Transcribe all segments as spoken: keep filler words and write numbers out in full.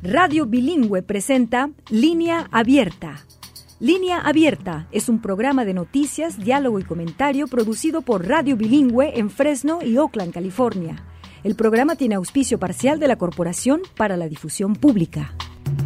Radio Bilingüe presenta Línea Abierta. Línea Abierta es un programa de noticias, diálogo y comentario producido por Radio Bilingüe en Fresno y Oakland, California. El programa tiene auspicio parcial de la Corporación para la Difusión Pública.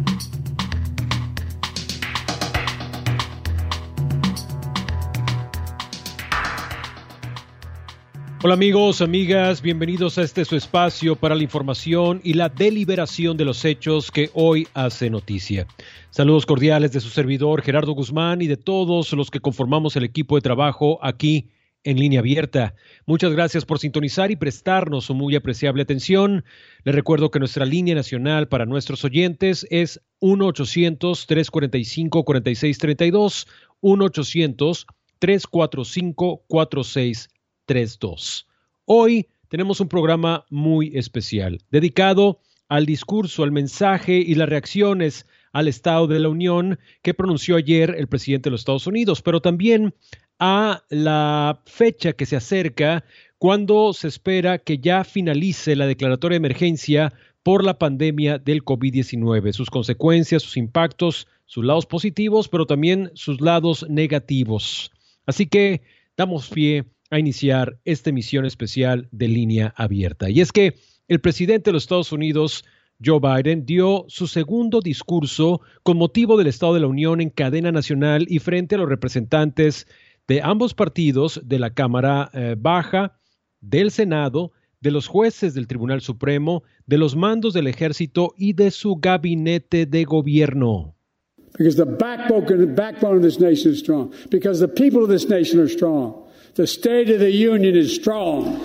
Hola amigos, amigas, bienvenidos a este su espacio para la información y la deliberación de los hechos que hoy hace noticia. Saludos cordiales de su servidor Gerardo Guzmán y de todos los que conformamos el equipo de trabajo aquí en Línea Abierta. Muchas gracias por sintonizar y prestarnos su muy apreciable atención. Les recuerdo que nuestra línea nacional para nuestros oyentes es uno ochocientos, tres cuarenta y cinco, cuarenta y seis treinta y dos, uno ochocientos, tres cuarenta y cinco, cuarenta y seis treinta y dos. Hoy tenemos un programa muy especial, dedicado al discurso, al mensaje y las reacciones al Estado de la Unión que pronunció ayer el presidente de los Estados Unidos, pero también a la fecha que se acerca cuando se espera que ya finalice la declaratoria de emergencia por la pandemia del covid diecinueve, sus consecuencias, sus impactos, sus lados positivos, pero también sus lados negativos. Así que damos pie a iniciar esta emisión especial de Línea Abierta. Y es que el presidente de los Estados Unidos, Joe Biden, dio su segundo discurso con motivo del Estado de la Unión en cadena nacional y frente a los representantes de ambos partidos, de la Cámara eh, Baja, del Senado, de los jueces del Tribunal Supremo, de los mandos del Ejército y de su gabinete de gobierno. Because the backbone, the backbone of this nation is strong. Because the people of this nation are strong. The State of the Union is strong.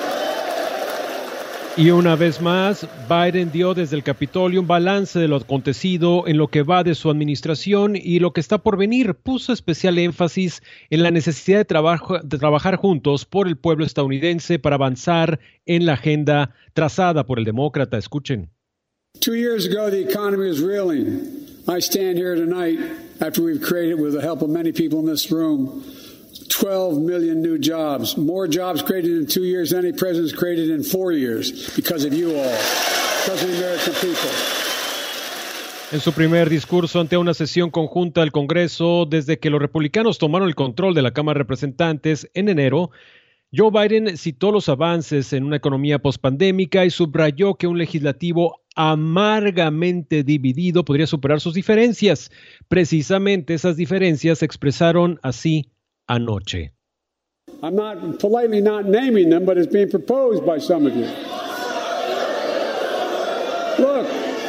Y una vez más, Biden dio desde el Capitolio un balance de lo acontecido en lo que va de su administración y lo que está por venir. Puso especial énfasis en la necesidad de, trabajo, de trabajar juntos por el pueblo estadounidense para avanzar en la agenda trazada por el demócrata. Escuchen. Two years ago, the economy was reeling. I stand here tonight after we've created, with the help of many people in this room, twelve million new jobs, more jobs created in two years than any president's created in four years because of you all, because of the American people. En su primer discurso ante una sesión conjunta del Congreso, desde que los republicanos tomaron el control de la Cámara de Representantes en enero, Joe Biden citó los avances en una economía pospandémica y subrayó que un legislativo amargamente dividido podría superar sus diferencias. Precisamente esas diferencias se expresaron así anoche. I'm not politely not naming them, but it's being proposed by some of you. Look,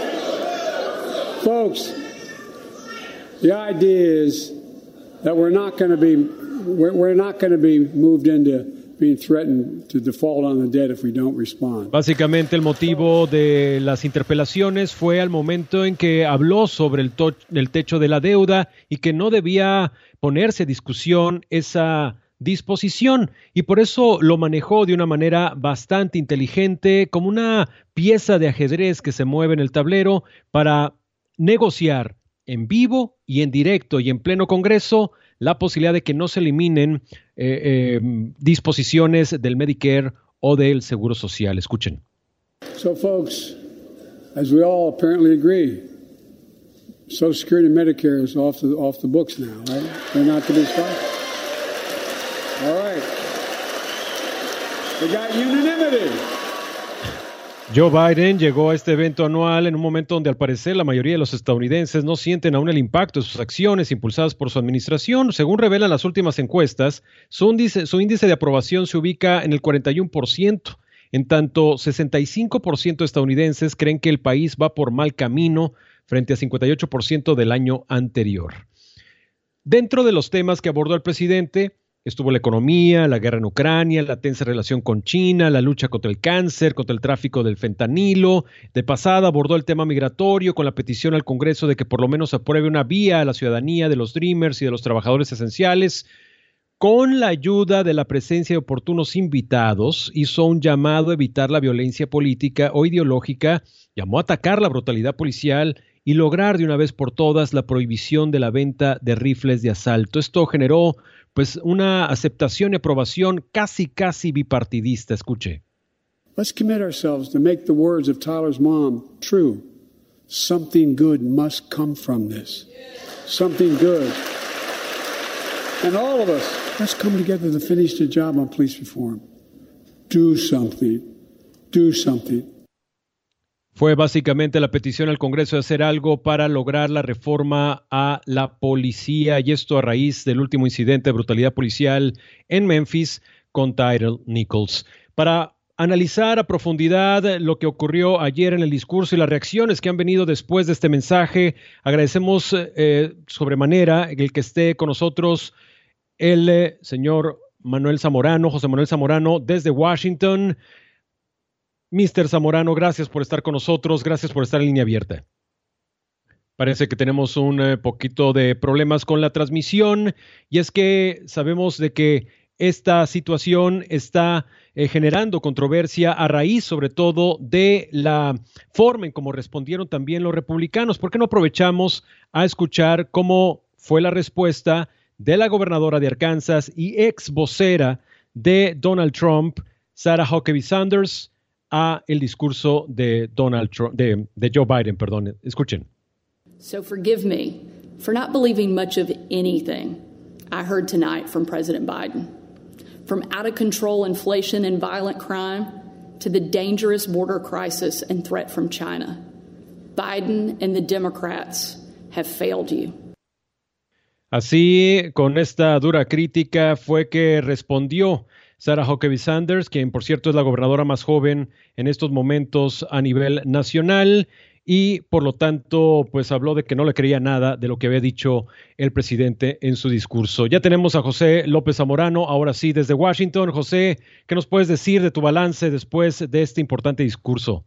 folks, the idea is that we're not going to be we're, we're not going to be moved into being threatened to default on the debt if we don't respond. Básicamente el motivo de las interpelaciones fue al momento en que habló sobre el, to- el techo de la deuda y que no debía ponerse a discusión esa disposición, y por eso lo manejó de una manera bastante inteligente, como una pieza de ajedrez que se mueve en el tablero para negociar en vivo y en directo y en pleno Congreso la posibilidad de que no se eliminen eh, eh, disposiciones del Medicare o del Seguro Social. Escuchen. So, folks, as we all apparently agree, Social Security and Medicare is off the off the books now, right? They're not to be stopped. All right. We got unanimity. Joe Biden llegó a este evento anual en un momento donde al parecer la mayoría de los estadounidenses no sienten aún el impacto de sus acciones impulsadas por su administración. Según revelan las últimas encuestas, su índice, su índice de aprobación se ubica en el cuarenta y uno por ciento. En tanto, sesenta y cinco por ciento de estadounidenses creen que el país va por mal camino frente a cincuenta y ocho por ciento del año anterior. Dentro de los temas que abordó el presidente, estuvo la economía, la guerra en Ucrania, la tensa relación con China, la lucha contra el cáncer, contra el tráfico del fentanilo. De pasada abordó el tema migratorio con la petición al Congreso de que por lo menos apruebe una vía a la ciudadanía de los Dreamers y de los trabajadores esenciales. Con la ayuda de la presencia de oportunos invitados, hizo un llamado a evitar la violencia política o ideológica, llamó a atacar la brutalidad policial y lograr de una vez por todas la prohibición de la venta de rifles de asalto. Esto generó pues una aceptación y aprobación casi casi bipartidista. Escuche. Let's commit ourselves to make the words of Tyler's mom true. Something good must come from this. Something good. And all of us, let's come together to finish the job on police reform. Do something. Do something. Fue básicamente la petición al Congreso de hacer algo para lograr la reforma a la policía, y esto a raíz del último incidente de brutalidad policial en Memphis con Tyrell Nichols. Para analizar a profundidad lo que ocurrió ayer en el discurso y las reacciones que han venido después de este mensaje, agradecemos eh, sobremanera el que esté con nosotros el eh, señor Manuel Zamorano, José Manuel Zamorano, desde Washington. mister Zamorano, gracias por estar con nosotros, gracias por estar en línea abierta. Parece que tenemos un eh, poquito de problemas con la transmisión, y es que sabemos de que esta situación está eh, generando controversia a raíz, sobre todo, de la forma en cómo respondieron también los republicanos. ¿Por qué no aprovechamos a escuchar cómo fue la respuesta de la gobernadora de Arkansas y ex vocera de Donald Trump, Sarah Huckabee Sanders, a el discurso de Donald Trump, de, de Joe Biden, perdón. Escuchen. So forgive me for not believing much of anything I heard tonight from President Biden. From out-of-control inflation and violent crime to the dangerous border crisis and threat from China. Biden and the Democrats have failed you. Así, con esta dura crítica, fue que respondió Sarah Huckabee Sanders, quien por cierto es la gobernadora más joven en estos momentos a nivel nacional, y por lo tanto pues habló de que no le creía nada de lo que había dicho el presidente en su discurso. Ya tenemos a José López Zamorano, ahora sí desde Washington. José, ¿qué nos puedes decir de tu balance después de este importante discurso?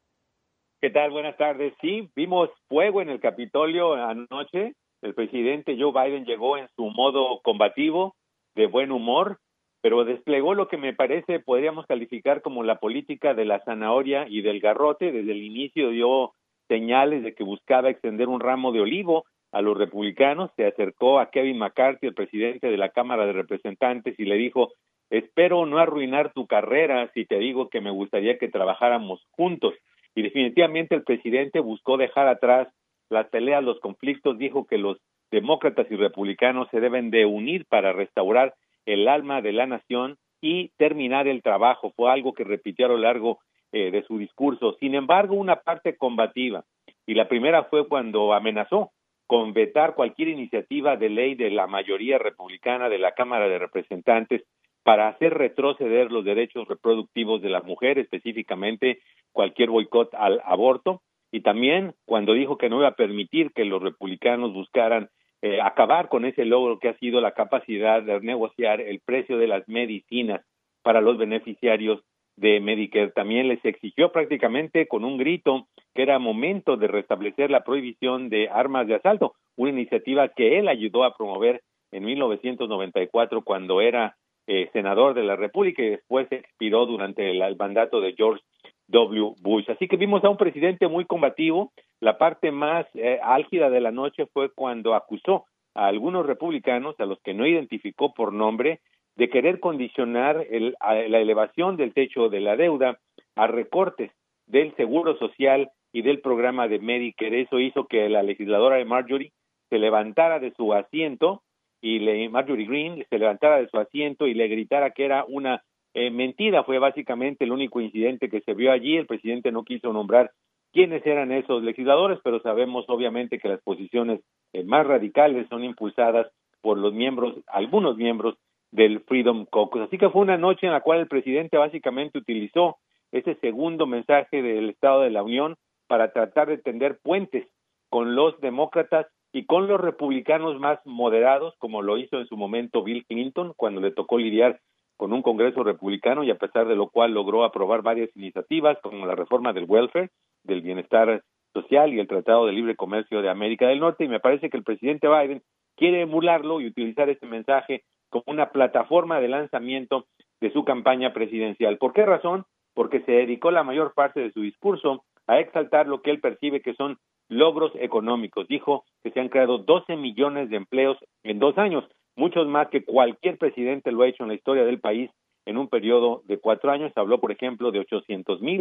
¿Qué tal? Buenas tardes. Sí, vimos fuego en el Capitolio anoche. El presidente Joe Biden llegó en su modo combativo, de buen humor, pero desplegó lo que me parece podríamos calificar como la política de la zanahoria y del garrote. Desde el inicio dio señales de que buscaba extender un ramo de olivo a los republicanos. Se acercó a Kevin McCarthy, el presidente de la Cámara de Representantes, y le dijo: espero no arruinar tu carrera si te digo que me gustaría que trabajáramos juntos. Y definitivamente el presidente buscó dejar atrás las peleas, los conflictos. Dijo que los demócratas y republicanos se deben de unir para restaurar el alma de la nación y terminar el trabajo. Fue algo que repitió a lo largo eh, de su discurso. Sin embargo, una parte combativa, y la primera fue cuando amenazó con vetar cualquier iniciativa de ley de la mayoría republicana de la Cámara de Representantes para hacer retroceder los derechos reproductivos de la mujer, específicamente cualquier boicot al aborto, y también cuando dijo que no iba a permitir que los republicanos buscaran Eh, acabar con ese logro que ha sido la capacidad de negociar el precio de las medicinas para los beneficiarios de Medicare. También les exigió prácticamente con un grito que era momento de restablecer la prohibición de armas de asalto, una iniciativa que él ayudó a promover en mil novecientos noventa y cuatro cuando era eh, senador de la República, y después expiró durante el, el mandato de George W. Bush. Así que vimos a un presidente muy combativo. La parte más eh, álgida de la noche fue cuando acusó a algunos republicanos, a los que no identificó por nombre, de querer condicionar el, a la elevación del techo de la deuda a recortes del Seguro Social y del programa de Medicare. Eso hizo que la legisladora de Marjorie se levantara de su asiento, y le, Marjorie Greene se levantara de su asiento y le gritara que era una Eh, mentira. Fue básicamente el único incidente que se vio allí. El presidente no quiso nombrar quiénes eran esos legisladores, pero sabemos obviamente que las posiciones eh, más radicales son impulsadas por los miembros, algunos miembros del Freedom Caucus. Así que fue una noche en la cual el presidente básicamente utilizó ese segundo mensaje del Estado de la Unión para tratar de tender puentes con los demócratas y con los republicanos más moderados, como lo hizo en su momento Bill Clinton cuando le tocó lidiar con un Congreso republicano, y a pesar de lo cual logró aprobar varias iniciativas como la reforma del welfare, del bienestar social, y el Tratado de Libre Comercio de América del Norte. Y me parece que el presidente Biden quiere emularlo y utilizar este mensaje como una plataforma de lanzamiento de su campaña presidencial. ¿Por qué razón? Porque se dedicó la mayor parte de su discurso a exaltar lo que él percibe que son logros económicos. Dijo que se han creado doce millones de empleos en dos años, muchos más que cualquier presidente lo ha hecho en la historia del país en un periodo de cuatro años. Habló, por ejemplo, de ochocientos mil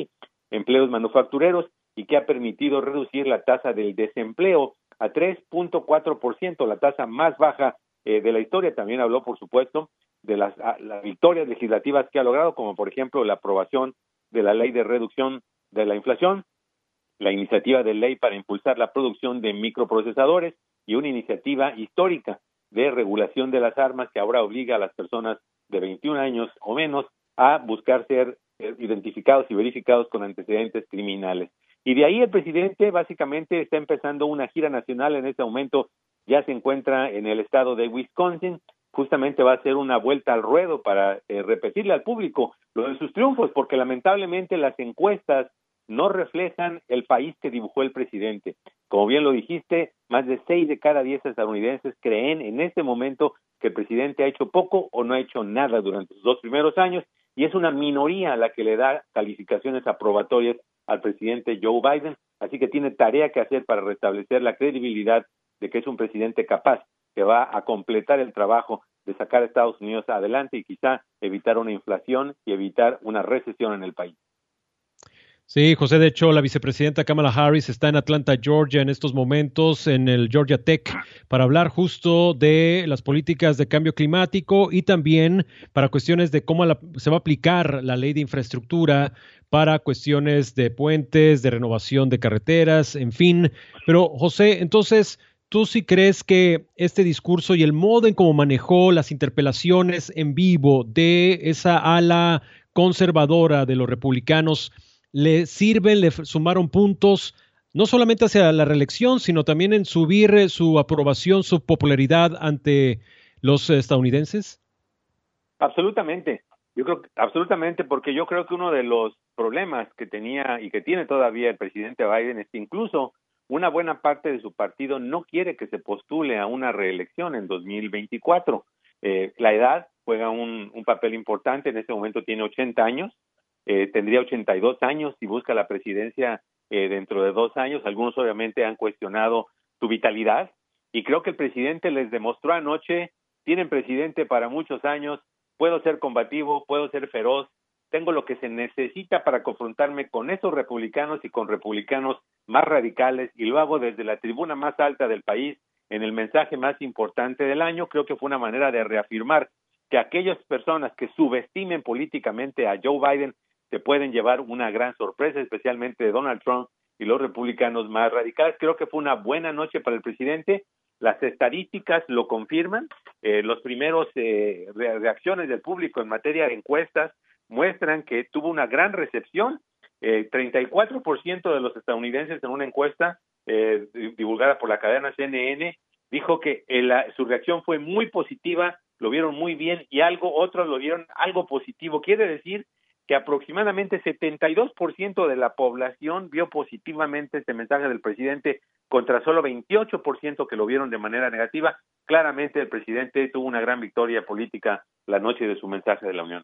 empleos manufactureros y que ha permitido reducir la tasa del desempleo a tres punto cuatro por ciento, la tasa más baja eh, de la historia. También habló, por supuesto, de las, a, las victorias legislativas que ha logrado, como por ejemplo la aprobación de la ley de reducción de la inflación, la iniciativa de ley para impulsar la producción de microprocesadores y una iniciativa histórica de regulación de las armas que ahora obliga a las personas de veintiún años o menos a buscar ser identificados y verificados con antecedentes criminales. Y de ahí el presidente básicamente está empezando una gira nacional. En este momento ya se encuentra en el estado de Wisconsin. Justamente va a hacer una vuelta al ruedo para eh, repetirle al público lo de sus triunfos, porque lamentablemente las encuestas no reflejan el país que dibujó el presidente. Como bien lo dijiste, más de seis de cada diez estadounidenses creen en este momento que el presidente ha hecho poco o no ha hecho nada durante sus dos primeros años, y es una minoría la que le da calificaciones aprobatorias al presidente Joe Biden, así que tiene tarea que hacer para restablecer la credibilidad de que es un presidente capaz, que va a completar el trabajo de sacar a Estados Unidos adelante y quizá evitar una inflación y evitar una recesión en el país. Sí, José, de hecho, la vicepresidenta Kamala Harris está en Atlanta, Georgia, en estos momentos, en el Georgia Tech, para hablar justo de las políticas de cambio climático y también para cuestiones de cómo la, se va a aplicar la ley de infraestructura para cuestiones de puentes, de renovación de carreteras, en fin. Pero, José, entonces, ¿tú sí crees que este discurso y el modo en cómo manejó las interpelaciones en vivo de esa ala conservadora de los republicanos le sirven, le sumaron puntos, no solamente hacia la reelección, sino también en subir su aprobación, su popularidad ante los estadounidenses? Absolutamente. Yo creo que, absolutamente, porque yo creo que uno de los problemas que tenía y que tiene todavía el presidente Biden es que incluso una buena parte de su partido no quiere que se postule a una reelección en dos mil veinticuatro. Eh, la edad juega un, un papel importante. En este momento tiene ochenta años. Eh, tendría ochenta y dos años si busca la presidencia eh, dentro de dos años. Algunos obviamente han cuestionado su vitalidad y creo que el presidente les demostró anoche, tienen presidente para muchos años, puedo ser combativo, puedo ser feroz, tengo lo que se necesita para confrontarme con esos republicanos y con republicanos más radicales y lo hago desde la tribuna más alta del país en el mensaje más importante del año. Creo que fue una manera de reafirmar que aquellas personas que subestimen políticamente a Joe Biden se pueden llevar una gran sorpresa, especialmente de Donald Trump y los republicanos más radicales. Creo que fue una buena noche para el presidente. Las estadísticas lo confirman. Eh, los primeros eh, reacciones del público en materia de encuestas muestran que tuvo una gran recepción. Eh, treinta y cuatro por ciento de los estadounidenses en una encuesta eh, divulgada por la cadena C N N dijo que el, su reacción fue muy positiva, lo vieron muy bien y algo otros lo vieron algo positivo. Quiere decir que aproximadamente setenta y dos por ciento de la población vio positivamente este mensaje del presidente contra solo veintiocho por ciento que lo vieron de manera negativa. Claramente el presidente tuvo una gran victoria política la noche de su mensaje de la Unión.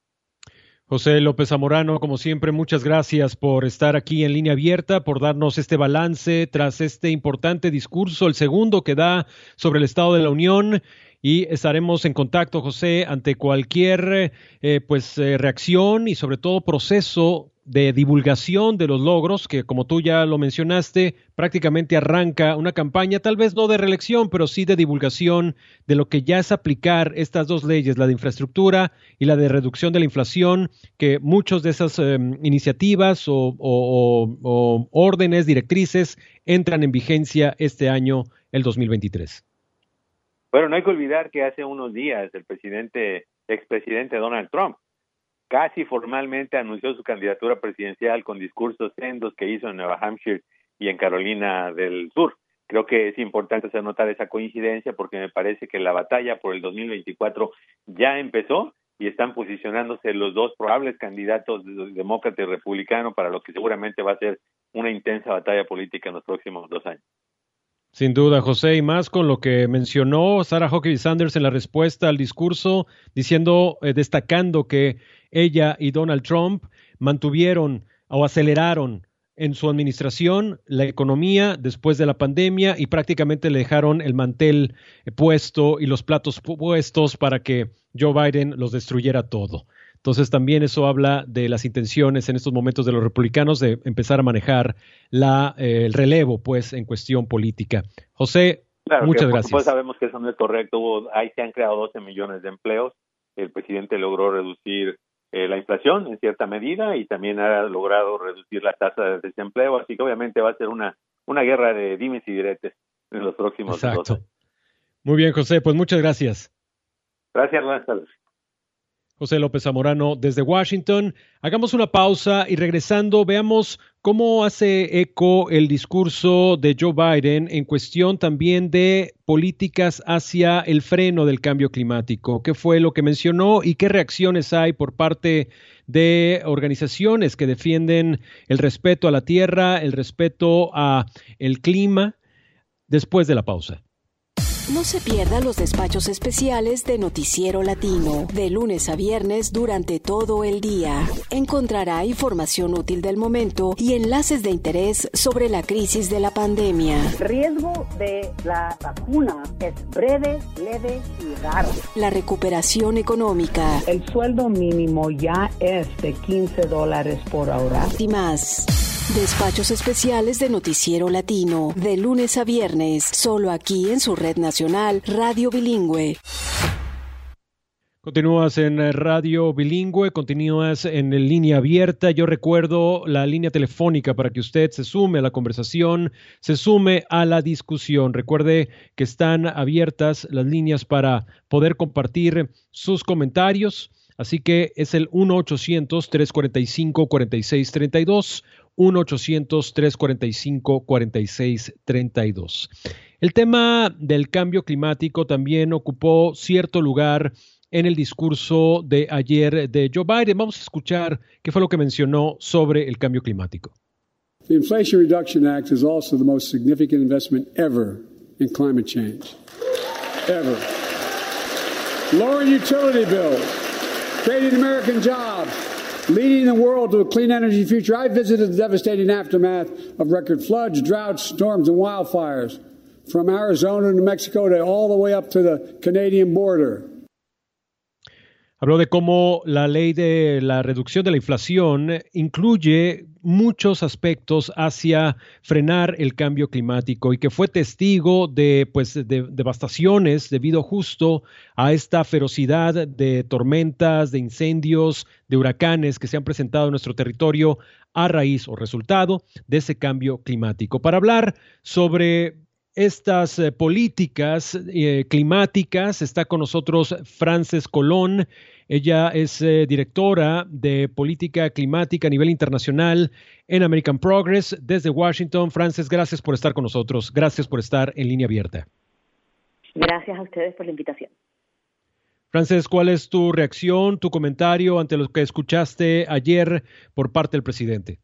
José López Zamorano, como siempre, muchas gracias por estar aquí en Línea Abierta, por darnos este balance tras este importante discurso, el segundo que da sobre el Estado de la Unión. Y estaremos en contacto, José, ante cualquier eh, pues eh, reacción y sobre todo proceso de divulgación de los logros, que como tú ya lo mencionaste, prácticamente arranca una campaña, tal vez no de reelección, pero sí de divulgación de lo que ya es aplicar estas dos leyes, la de infraestructura y la de reducción de la inflación, que muchas de esas eh, iniciativas o, o, o, o órdenes, directrices, entran en vigencia este año, el dos mil veintitrés. Bueno, no hay que olvidar que hace unos días el presidente, expresidente Donald Trump, casi formalmente anunció su candidatura presidencial con discursos sendos que hizo en Nueva Hampshire y en Carolina del Sur. Creo que es importante hacer notar esa coincidencia porque me parece que la batalla por el dos mil veinticuatro ya empezó y están posicionándose los dos probables candidatos demócrata y republicano para lo que seguramente va a ser una intensa batalla política en los próximos dos años. Sin duda, José, y más con lo que mencionó Sarah Huckabee Sanders en la respuesta al discurso, diciendo, eh, destacando que ella y Donald Trump mantuvieron o aceleraron en su administración la economía después de la pandemia y prácticamente le dejaron el mantel puesto y los platos puestos para que Joe Biden los destruyera todo. Entonces también eso habla de las intenciones en estos momentos de los republicanos de empezar a manejar la, eh, el relevo, pues, en cuestión política. José, claro, muchas que, gracias. Pues sabemos que eso no es correcto. Hubo, ahí se han creado doce millones de empleos. El presidente logró reducir eh, la inflación en cierta medida y también ha logrado reducir la tasa de desempleo. Así que obviamente va a ser una, una guerra de dimes y diretes en los próximos Exacto. dos años. Muy bien, José, pues muchas gracias. Gracias, buenas tardes. José López Zamorano desde Washington. Hagamos una pausa y regresando veamos cómo hace eco el discurso de Joe Biden en cuestión también de políticas hacia el freno del cambio climático. ¿Qué fue lo que mencionó y qué reacciones hay por parte de organizaciones que defienden el respeto a la tierra, el respeto a el clima? Después de la pausa. No se pierda los despachos especiales de Noticiero Latino, de lunes a viernes durante todo el día. Encontrará información útil del momento y enlaces de interés sobre la crisis de la pandemia. El riesgo de la vacuna es breve, leve y raro. La recuperación económica. El sueldo mínimo ya es de quince dólares por hora. Y más. Despachos especiales de Noticiero Latino, de lunes a viernes, solo aquí en su red nacional Radio Bilingüe. Continúas en Radio Bilingüe, continúas en línea abierta. Yo recuerdo la línea telefónica para que usted se sume a la conversación, se sume a la discusión. Recuerde que están abiertas las líneas para poder compartir sus comentarios. Así que es el uno ochocientos, tres cuarenta y cinco, cuarenta y seis treinta y dos, uno ochocientos, tres cuarenta y cinco, cuarenta y seis treinta y dos. El tema del cambio climático también ocupó cierto lugar en el discurso de ayer de Joe Biden. Vamos a escuchar qué fue lo que mencionó sobre el cambio climático. The Inflation Reduction Act is also the most significant investment ever in climate change. Ever. Lowering utility bills, creating American jobs, leading the world to a clean energy future. I visited the devastating aftermath of record floods, droughts, storms, and wildfires from Arizona to Mexico to all the way up to the Canadian border. Habló de cómo la ley de la reducción de la inflación incluye muchos aspectos hacia frenar el cambio climático y que fue testigo de, pues, de devastaciones debido justo a esta ferocidad de tormentas, de incendios, de huracanes que se han presentado en nuestro territorio a raíz o resultado de ese cambio climático. Para hablar sobre estas eh, políticas eh, climáticas está con nosotros Frances Colón. Ella es eh, directora de política climática a nivel internacional en American Progress desde Washington. Frances, gracias por estar con nosotros. Gracias por estar en línea abierta. Gracias a ustedes por la invitación. Frances, ¿cuál es tu reacción, tu comentario ante lo que escuchaste ayer por parte del presidente?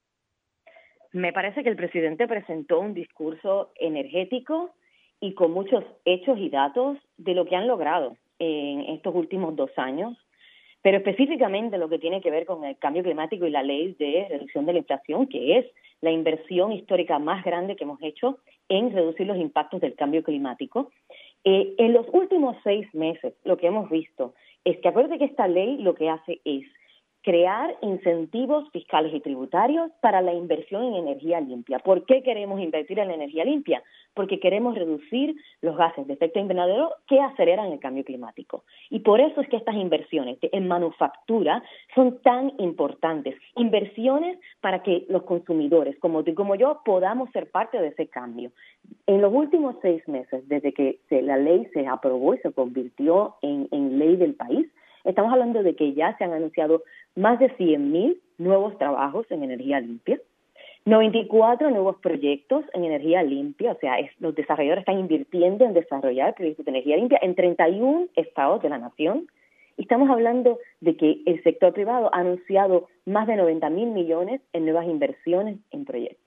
Me parece que el presidente presentó un discurso energético y con muchos hechos y datos de lo que han logrado en estos últimos dos años, pero específicamente lo que tiene que ver con el cambio climático y la ley de reducción de la inflación, que es la inversión histórica más grande que hemos hecho en reducir los impactos del cambio climático. Eh, en los últimos seis meses lo que hemos visto es que acuérdate que esta ley lo que hace es crear incentivos fiscales y tributarios para la inversión en energía limpia. ¿Por qué queremos invertir en la energía limpia? Porque queremos reducir los gases de efecto invernadero que aceleran el cambio climático. Y por eso es que estas inversiones en manufactura son tan importantes. Inversiones para que los consumidores, como tú y como yo, podamos ser parte de ese cambio. En los últimos seis meses, desde que se, la ley se aprobó y se convirtió en, en ley del país, estamos hablando de que ya se han anunciado más de cien mil nuevos trabajos en energía limpia, noventa y cuatro nuevos proyectos en energía limpia, o sea, es, los desarrolladores están invirtiendo en desarrollar proyectos de energía limpia en treinta y uno estados de la nación. Y estamos hablando de que el sector privado ha anunciado más de noventa mil millones en nuevas inversiones en proyectos.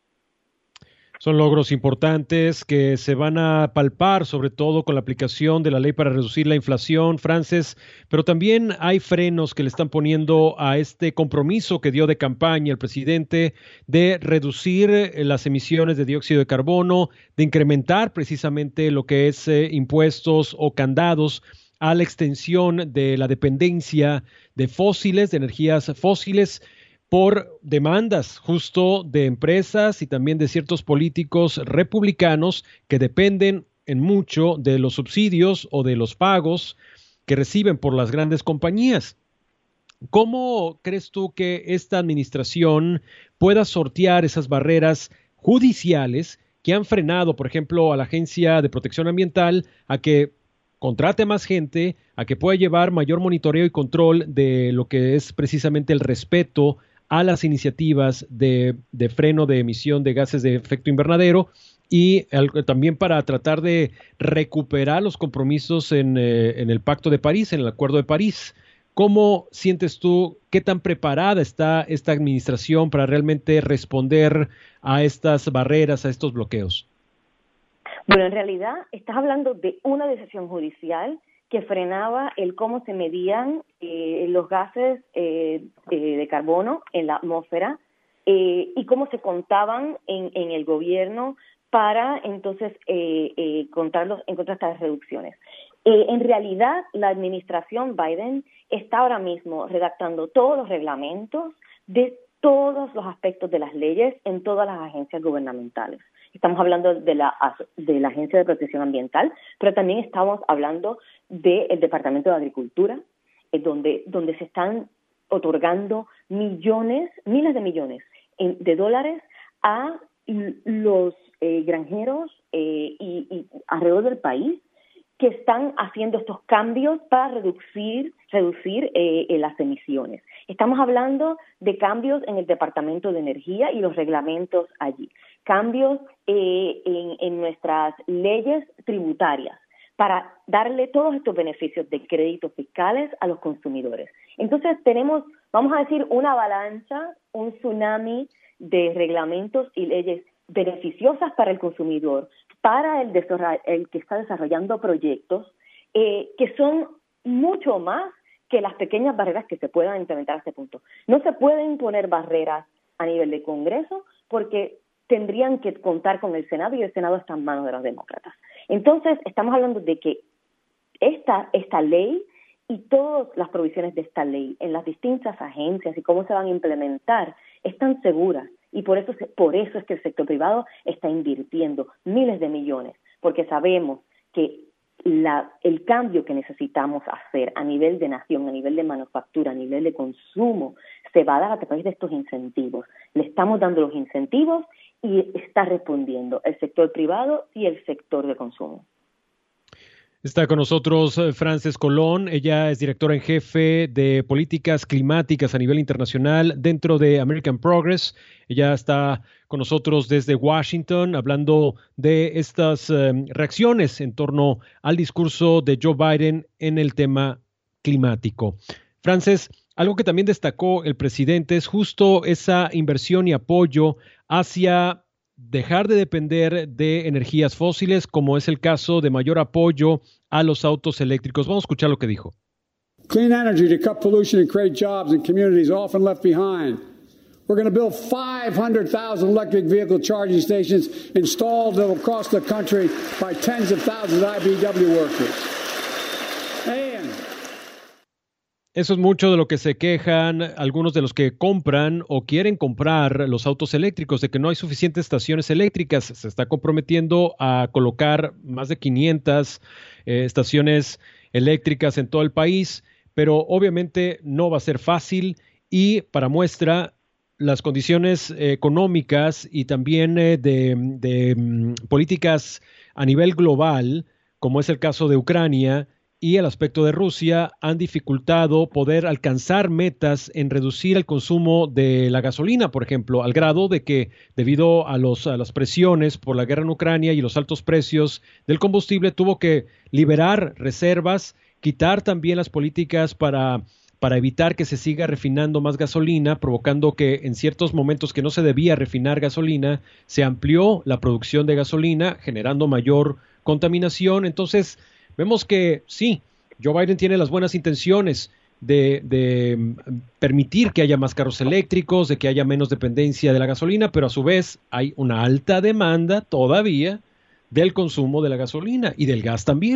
Son logros importantes que se van a palpar, sobre todo con la aplicación de la ley para reducir la inflación, Frances, pero también hay frenos que le están poniendo a este compromiso que dio de campaña el presidente de reducir las emisiones de dióxido de carbono, de incrementar precisamente lo que es eh, impuestos o candados a la extensión de la dependencia de fósiles, de energías fósiles, por demandas justo de empresas y también de ciertos políticos republicanos que dependen en mucho de los subsidios o de los pagos que reciben por las grandes compañías. ¿Cómo crees tú que esta administración pueda sortear esas barreras judiciales que han frenado, por ejemplo, a la Agencia de Protección Ambiental a que contrate más gente, a que pueda llevar mayor monitoreo y control de lo que es precisamente el respeto a las iniciativas de, de freno de emisión de gases de efecto invernadero y el, también para tratar de recuperar los compromisos en, eh, en el Pacto de París, en el Acuerdo de París? ¿Cómo sientes tú, qué tan preparada está esta administración para realmente responder a estas barreras, a estos bloqueos? Bueno, en realidad estás hablando de una decisión judicial que frenaba el cómo se medían eh, los gases eh, eh, de carbono en la atmósfera eh, y cómo se contaban en, en el gobierno para entonces eh, eh, contarlos en contra de estas reducciones. Eh, en realidad, la administración Biden está ahora mismo redactando todos los reglamentos de todos los aspectos de las leyes en todas las agencias gubernamentales. Estamos hablando de la, de la Agencia de Protección Ambiental, pero también estamos hablando del Departamento de Agricultura, eh, donde, donde se están otorgando millones, miles de millones en, de dólares a los eh, granjeros eh, y, y alrededor del país que están haciendo estos cambios para reducir, reducir eh, las emisiones. Estamos hablando de cambios en el Departamento de Energía y los reglamentos allí, cambios eh, en, en nuestras leyes tributarias para darle todos estos beneficios de créditos fiscales a los consumidores. Entonces tenemos, vamos a decir, una avalancha, un tsunami de reglamentos y leyes beneficiosas para el consumidor, para el, el que está desarrollando proyectos eh, que son mucho más que las pequeñas barreras que se puedan implementar a este punto. No se pueden poner barreras a nivel de Congreso porque tendrían que contar con el Senado y el Senado está en manos de los demócratas. Entonces, estamos hablando de que esta, esta ley y todas las provisiones de esta ley en las distintas agencias y cómo se van a implementar están seguras. Y por eso, por eso es que el sector privado está invirtiendo miles de millones, porque sabemos que la, el cambio que necesitamos hacer a nivel de nación, a nivel de manufactura, a nivel de consumo, se va a dar a través de estos incentivos. Le estamos dando los incentivos y está respondiendo el sector privado y el sector de consumo. Está con nosotros Frances Colón, ella es directora en jefe de políticas climáticas a nivel internacional dentro de American Progress. Ella está con nosotros desde Washington hablando de estas um, reacciones en torno al discurso de Joe Biden en el tema climático. Frances, algo que también destacó el presidente es justo esa inversión y apoyo hacia dejar de depender de energías fósiles, como es el caso de mayor apoyo a los autos eléctricos. Vamos a escuchar lo que dijo. Clean energy to cut pollution and create jobs in communities often left behind. We're going to build five hundred thousand electric vehicle charging stations installed across the country by tens of thousands of I B W workers. And Eso es mucho de lo que se quejan algunos de los que compran o quieren comprar los autos eléctricos, de que no hay suficientes estaciones eléctricas. Se está comprometiendo a colocar más de quinientas eh, estaciones eléctricas en todo el país, pero obviamente no va a ser fácil y para muestra las condiciones eh, económicas y también eh, de, de um, políticas a nivel global, como es el caso de Ucrania, y el aspecto de Rusia han dificultado poder alcanzar metas en reducir el consumo de la gasolina, por ejemplo, al grado de que debido a, los, a las presiones por la guerra en Ucrania y los altos precios del combustible tuvo que liberar reservas, quitar también las políticas para, para evitar que se siga refinando más gasolina, provocando que en ciertos momentos que no se debía refinar gasolina, se amplió la producción de gasolina, generando mayor contaminación. Entonces, vemos que sí, Joe Biden tiene las buenas intenciones de, de permitir que haya más carros eléctricos, de que haya menos dependencia de la gasolina, pero a su vez hay una alta demanda todavía del consumo de la gasolina y del gas también.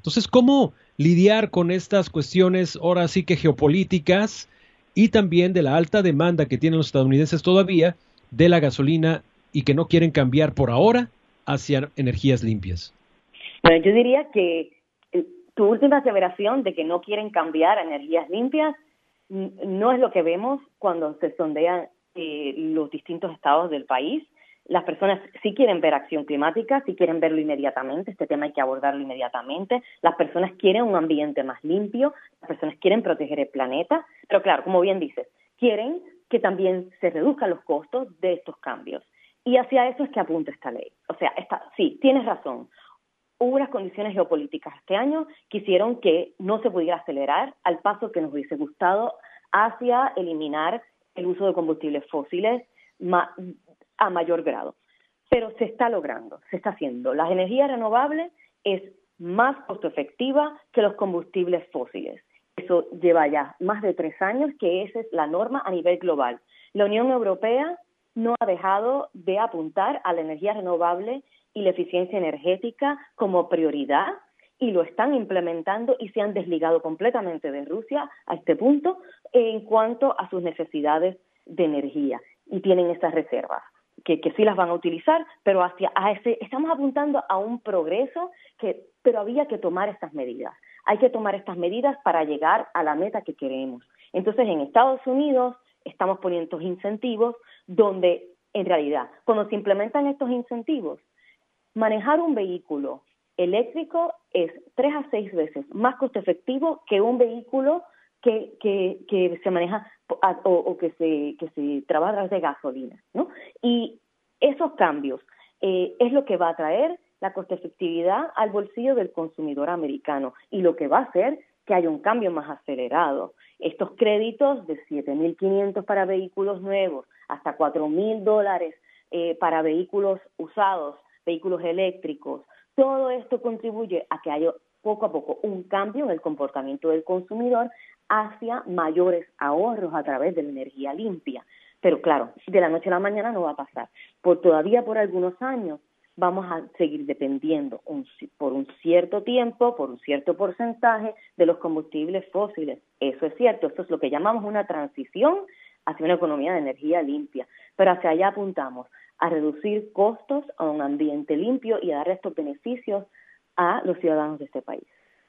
Entonces, ¿cómo lidiar con estas cuestiones ahora sí que geopolíticas y también de la alta demanda que tienen los estadounidenses todavía de la gasolina y que no quieren cambiar por ahora hacia energías limpias? Bueno, yo diría que tu última aseveración de que no quieren cambiar a energías limpias no es lo que vemos cuando se sondean eh, los distintos estados del país. Las personas sí quieren ver acción climática, sí quieren verlo inmediatamente, este tema hay que abordarlo inmediatamente. Las personas quieren un ambiente más limpio, las personas quieren proteger el planeta, pero claro, como bien dices, quieren que también se reduzcan los costos de estos cambios. Y hacia eso es que apunta esta ley. O sea, esta, sí, tienes razón. Hubo unas condiciones geopolíticas este año que hicieron que no se pudiera acelerar al paso que nos hubiese gustado hacia eliminar el uso de combustibles fósiles ma- a mayor grado. Pero se está logrando, se está haciendo. La energía renovable es más costo efectiva que los combustibles fósiles. Eso lleva ya más de tres años que esa es la norma a nivel global. La Unión Europea no ha dejado de apuntar a la energía renovable y la eficiencia energética como prioridad y lo están implementando y se han desligado completamente de Rusia a este punto en cuanto a sus necesidades de energía y tienen esas reservas que, que sí las van a utilizar, pero hacia a ese estamos apuntando a un progreso que pero había que tomar estas medidas. Hay que tomar estas medidas para llegar a la meta que queremos. Entonces, en Estados Unidos estamos poniendo estos incentivos donde, en realidad, cuando se implementan estos incentivos, manejar un vehículo eléctrico es tres a seis veces más costo efectivo que un vehículo que, que, que se maneja o, o que se que se trabaja a través de gasolina, ¿no? Y esos cambios eh, es lo que va a traer la costo efectividad al bolsillo del consumidor americano y lo que va a hacer que haya un cambio más acelerado. Estos créditos de siete mil quinientos para vehículos nuevos, hasta cuatro mil dólares eh, para vehículos usados, vehículos eléctricos, todo esto contribuye a que haya poco a poco un cambio en el comportamiento del consumidor hacia mayores ahorros a través de la energía limpia. Pero claro, de la noche a la mañana no va a pasar. Por todavía por algunos años vamos a seguir dependiendo un, por un cierto tiempo, por un cierto porcentaje de los combustibles fósiles. Eso es cierto, esto es lo que llamamos una transición hacia una economía de energía limpia. Pero hacia allá apuntamos, a reducir costos a un ambiente limpio y a dar estos beneficios a los ciudadanos de este país.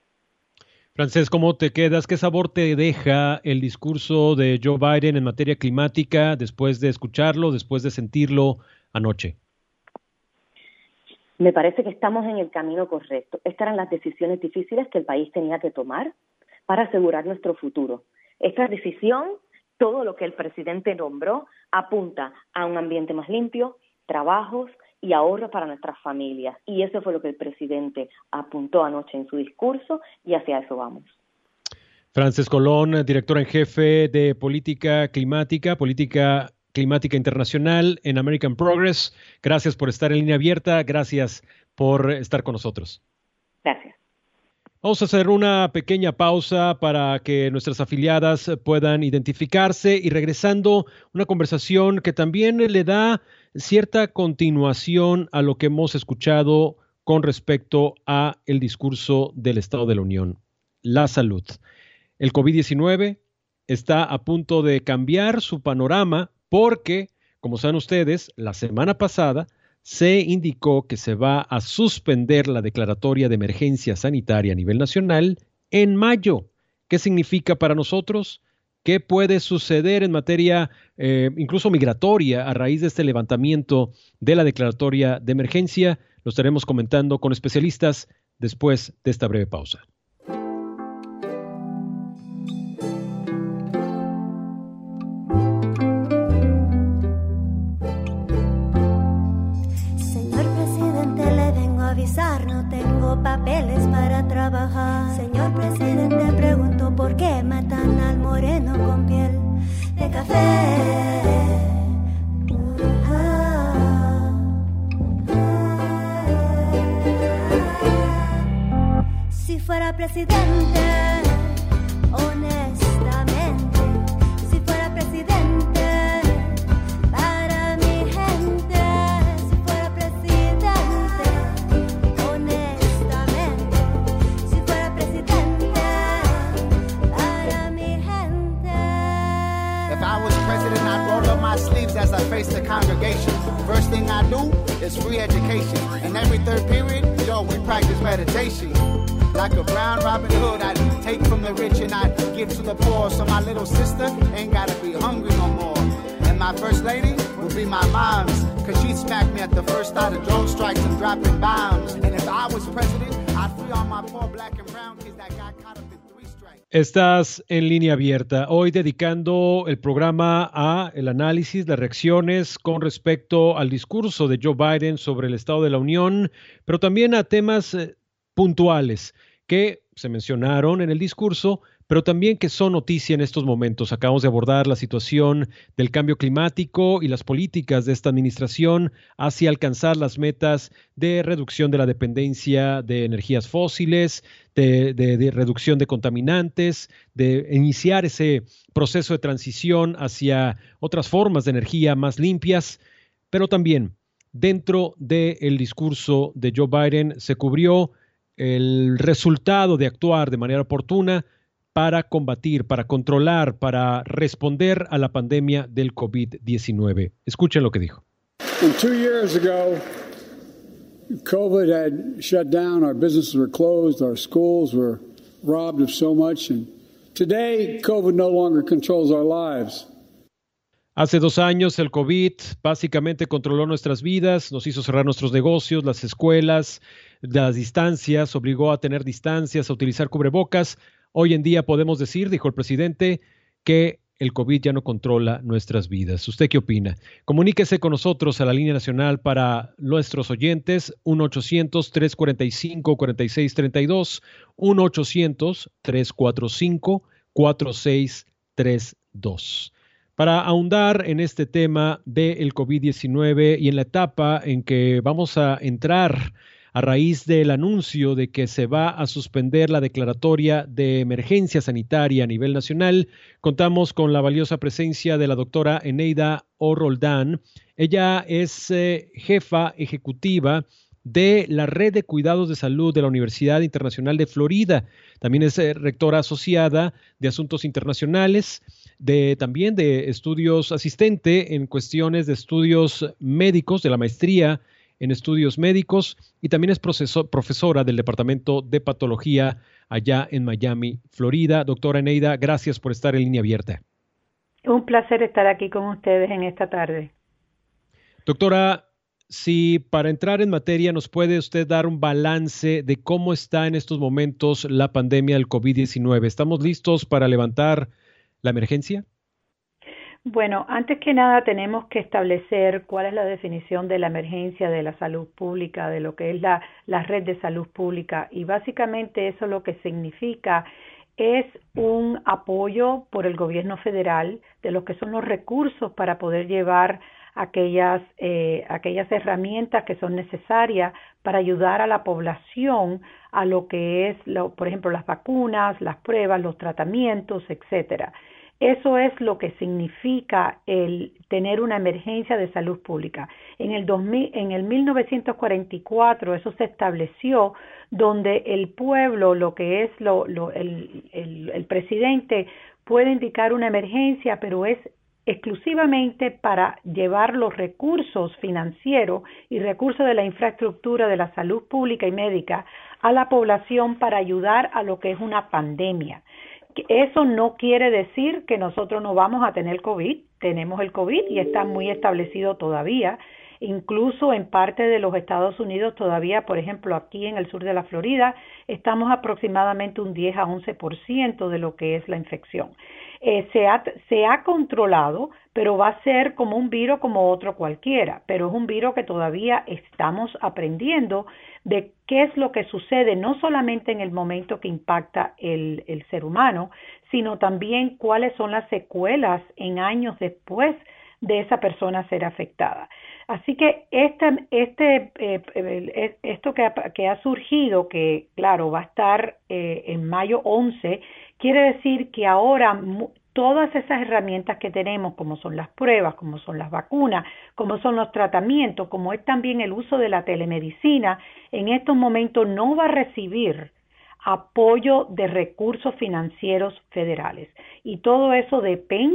Frances, ¿cómo te quedas? ¿Qué sabor te deja el discurso de Joe Biden en materia climática después de escucharlo, después de sentirlo anoche? Me parece que estamos en el camino correcto. Estas eran las decisiones difíciles que el país tenía que tomar para asegurar nuestro futuro. Esta decisión, todo lo que el presidente nombró, apunta a un ambiente más limpio, trabajos y ahorros para nuestras familias. Y eso fue lo que el presidente apuntó anoche en su discurso y hacia eso vamos. Frances Colón, directora en jefe de Política Climática, Política Climática Internacional en American Progress. Gracias por estar en Línea Abierta. Gracias por estar con nosotros. Gracias. Vamos a hacer una pequeña pausa para que nuestras afiliadas puedan identificarse y regresando una conversación que también le da cierta continuación a lo que hemos escuchado con respecto a el discurso del Estado de la Unión, la salud. El COVID diecinueve está a punto de cambiar su panorama porque, como saben ustedes, la semana pasada se indicó que se va a suspender la declaratoria de emergencia sanitaria a nivel nacional en mayo. ¿Qué significa para nosotros? ¿Qué puede suceder en materia eh, incluso migratoria a raíz de este levantamiento de la declaratoria de emergencia? Lo estaremos comentando con especialistas después de esta breve pausa. No tengo papeles para trabajar. Señor presidente, pregunto por qué matan al moreno con piel de café. Si fuera presidente, honestamente, si fuera presidente para mi gente, si fuera presidente honestamente, si embrace the congregation. First thing I do is free education. And every third period, yo, we practice meditation. Like a brown Robin Hood, I take from the rich and I give to the poor. So my little sister ain't gotta be hungry no more. And my first lady will be my mom's, cause she'd smack me at the first thought of drone strikes and dropping bombs. And if I was president, I'd free all my poor black and brown kids that got caught up in three strikes. Estás en Línea Abierta, hoy dedicando el programa a el análisis, las reacciones con respecto al discurso de Joe Biden sobre el Estado de la Unión, pero también a temas eh, puntuales que se mencionaron en el discurso, pero también que son noticia en estos momentos. Acabamos de abordar la situación del cambio climático y las políticas de esta administración hacia alcanzar las metas de reducción de la dependencia de energías fósiles, de, de, de reducción de contaminantes, de iniciar ese proceso de transición hacia otras formas de energía más limpias, pero también dentro del discurso de Joe Biden se cubrió el resultado de actuar de manera oportuna para combatir, para controlar, para responder a la pandemia del COVID diecinueve. Escuchen lo que dijo. And two years ago, COVID had shut down, our businesses were closed, our schools were robbed of so much, and today COVID no longer controls our lives. Hace dos años el COVID básicamente controló nuestras vidas, nos hizo cerrar nuestros negocios, las escuelas, las distancias, obligó a tener distancias, a utilizar cubrebocas. Hoy en día podemos decir, dijo el presidente, que el COVID ya no controla nuestras vidas. ¿Usted qué opina? Comuníquese con nosotros a la línea nacional para nuestros oyentes, uno ochocientos, tres cuarenta y cinco, cuarenta y seis treinta y dos, uno ochocientos, tres cuarenta y cinco, cuarenta y seis treinta y dos. Para ahondar en este tema del COVID diecinueve y en la etapa en que vamos a entrar a raíz del anuncio de que se va a suspender la declaratoria de emergencia sanitaria a nivel nacional, contamos con la valiosa presencia de la doctora Eneida O'Roldán. Ella es eh, jefa ejecutiva de la Red de Cuidados de Salud de la Universidad Internacional de Florida. También es eh, rectora asociada de Asuntos Internacionales, de, también de estudios, asistente en cuestiones de estudios médicos, de la maestría en estudios médicos, y también es profesor, profesora del Departamento de Patología allá en Miami, Florida. Doctora Eneida, gracias por estar en Línea Abierta. Un placer estar aquí con ustedes en esta tarde. Doctora, si para entrar en materia nos puede usted dar un balance de cómo está en estos momentos la pandemia del COVID diecinueve. ¿Estamos listos para levantar la emergencia? Bueno, antes que nada tenemos que establecer cuál es la definición de la emergencia de la salud pública, de lo que es la, la red de salud pública, y básicamente eso lo que significa es un apoyo por el gobierno federal de lo que son los recursos para poder llevar aquellas, eh, aquellas herramientas que son necesarias para ayudar a la población a lo que es, lo, por ejemplo, las vacunas, las pruebas, los tratamientos, etcétera. Eso es lo que significa el tener una emergencia de salud pública. En el, dos mil, en el mil novecientos cuarenta y cuatro eso se estableció, donde el pueblo, lo que es lo, lo, el, el, el presidente, puede indicar una emergencia, pero es exclusivamente para llevar los recursos financieros y recursos de la infraestructura de la salud pública y médica a la población para ayudar a lo que es una pandemia. Eso no quiere decir que nosotros no vamos a tener COVID. Tenemos el COVID y está muy establecido todavía. Incluso en parte de los Estados Unidos todavía, por ejemplo, aquí en el sur de la Florida, estamos aproximadamente un diez a once por ciento de lo que es la infección. Eh, se ha, se ha controlado, pero va a ser como un virus como otro cualquiera, pero es un virus que todavía estamos aprendiendo de qué es lo que sucede, no solamente en el momento que impacta el, el ser humano, sino también cuáles son las secuelas en años después de esa persona ser afectada. Así que este, este, eh, esto que ha, que ha surgido, que claro va a estar eh, en mayo once, quiere decir que ahora todas esas herramientas que tenemos, como son las pruebas, como son las vacunas, como son los tratamientos, como es también el uso de la telemedicina, en estos momentos no va a recibir apoyo de recursos financieros federales. Y todo eso depende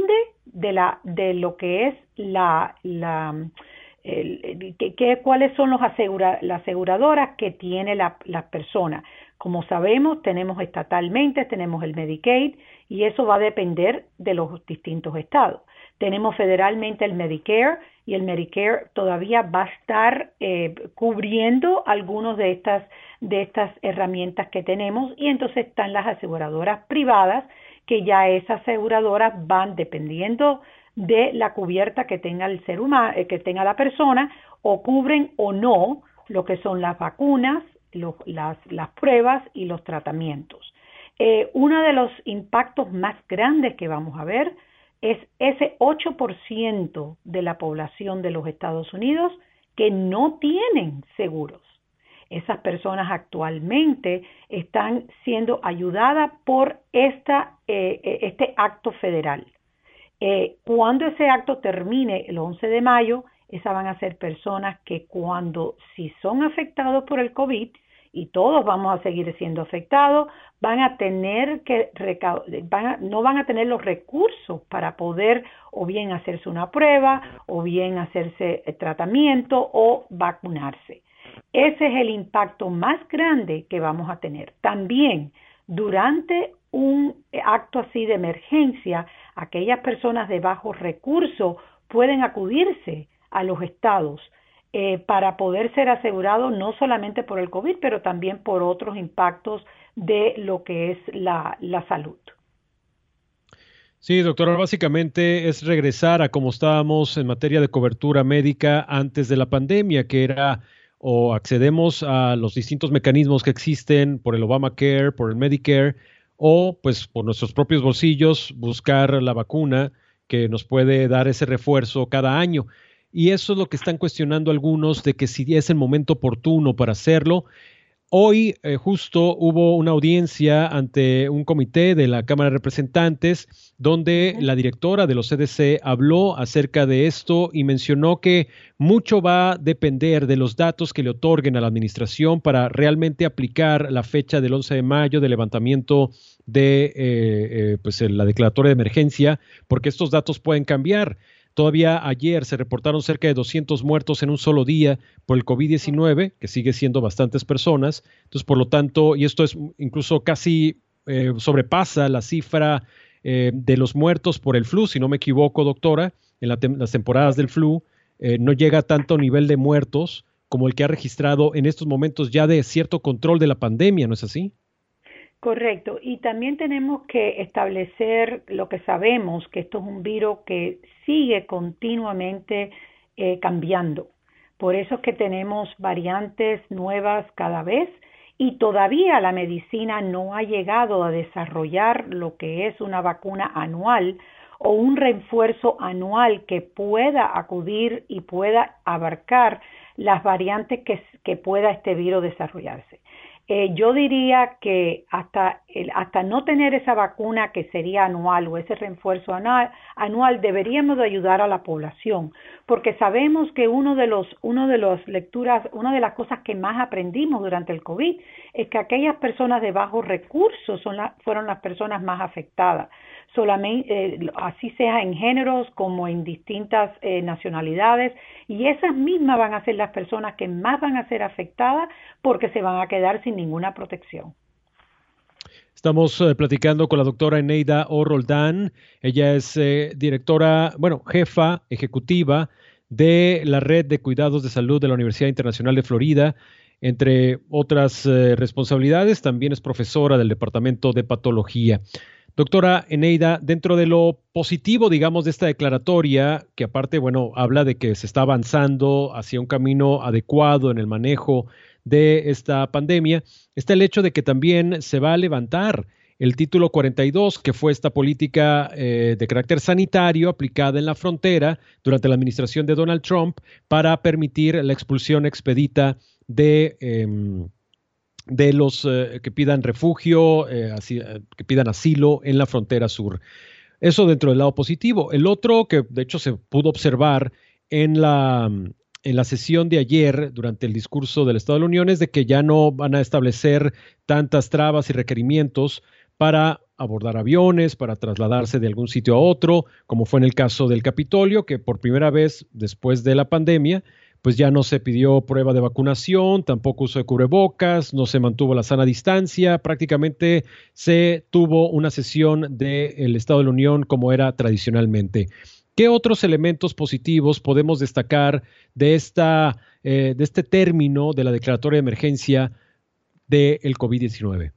de la de lo que es la la el, que, que, cuáles son los asegura, las aseguradoras que tiene la, la persona. Como sabemos, tenemos estatalmente, tenemos el Medicaid y eso va a depender de los distintos estados. Tenemos federalmente el Medicare y el Medicare todavía va a estar eh, cubriendo algunas de estas, de estas herramientas que tenemos, y entonces están las aseguradoras privadas, que ya esas aseguradoras van dependiendo de la cubierta que tenga el ser humano, eh, que tenga la persona, o cubren o no lo que son las vacunas, los, las, las pruebas y los tratamientos. Eh, uno de los impactos más grandes que vamos a ver es ese ocho por ciento de la población de los Estados Unidos que no tienen seguros. Esas personas actualmente están siendo ayudadas por esta, eh, este acto federal. Eh, cuando ese acto termine el once de mayo, esas van a ser personas que cuando, si son afectados por el COVID, y todos vamos a seguir siendo afectados, van a tener que van a, no van a tener los recursos para poder o bien hacerse una prueba o bien hacerse tratamiento o vacunarse. Ese es el impacto más grande que vamos a tener. También durante un acto así de emergencia, aquellas personas de bajos recursos pueden acudirse a los estados Eh, para poder ser asegurado no solamente por el COVID, pero también por otros impactos de lo que es la, la salud. Sí, doctora, básicamente es regresar a como estábamos en materia de cobertura médica antes de la pandemia, que era o accedemos a los distintos mecanismos que existen por el Obamacare, por el Medicare, o pues por nuestros propios bolsillos buscar la vacuna que nos puede dar ese refuerzo cada año. Y eso es lo que están cuestionando algunos, de que si es el momento oportuno para hacerlo. Hoy eh, justo hubo una audiencia ante un comité de la Cámara de Representantes donde la directora de los C D C habló acerca de esto y mencionó que mucho va a depender de los datos que le otorguen a la administración para realmente aplicar la fecha del once de mayo del levantamiento de eh, eh, pues, la declaratoria de emergencia, porque estos datos pueden cambiar. Todavía ayer se reportaron cerca de doscientos muertos en un solo día por el COVID diecinueve, que sigue siendo bastantes personas. Entonces, por lo tanto, y esto es incluso casi eh, sobrepasa la cifra eh, de los muertos por el flu, si no me equivoco, doctora, en la tem- las temporadas del flu, eh, no llega a tanto nivel de muertos como el que ha registrado en estos momentos ya de cierto control de la pandemia, ¿no es así? Correcto, y también tenemos que establecer lo que sabemos, que esto es un virus que sigue continuamente eh, cambiando. Por eso es que tenemos variantes nuevas cada vez y todavía la medicina no ha llegado a desarrollar lo que es una vacuna anual o un refuerzo anual que pueda acudir y pueda abarcar las variantes que, que pueda este virus desarrollarse. Eh, yo diría que hasta, el, hasta no tener esa vacuna que sería anual o ese refuerzo anual, anual deberíamos de ayudar a la población, porque sabemos que uno de los, uno de las lecturas, una de las cosas que más aprendimos durante el COVID es que aquellas personas de bajos recursos son la, fueron las personas más afectadas. Solamente, eh, así sea en géneros como en distintas eh, nacionalidades, y esas mismas van a ser las personas que más van a ser afectadas porque se van a quedar sin ninguna protección. Estamos eh, platicando con la doctora Eneida O. Roldán. Ella es eh, directora, bueno, jefa ejecutiva de la Red de Cuidados de Salud de la Universidad Internacional de Florida. Entre otras eh, responsabilidades, también es profesora del Departamento de Patología. Doctora Eneida, dentro de lo positivo, digamos, de esta declaratoria, que aparte, bueno, habla de que se está avanzando hacia un camino adecuado en el manejo de esta pandemia, está el hecho de que también se va a levantar el título cuarenta y dos, que fue esta política eh, de carácter sanitario aplicada en la frontera durante la administración de Donald Trump para permitir la expulsión expedita de... Eh, de los eh, que pidan refugio, eh, así, eh, que pidan asilo en la frontera sur. Eso dentro del lado positivo. El otro, que de hecho se pudo observar en la, en la sesión de ayer, durante el discurso del Estado de la Unión, es de que ya no van a establecer tantas trabas y requerimientos para abordar aviones, para trasladarse de algún sitio a otro, como fue en el caso del Capitolio, que por primera vez después de la pandemia, pues ya no se pidió prueba de vacunación, tampoco uso de cubrebocas, no se mantuvo la sana distancia, prácticamente se tuvo una sesión del Estado de la Unión como era tradicionalmente. ¿Qué otros elementos positivos podemos destacar de, esta, eh, de este término de la declaratoria de emergencia del COVID diecinueve?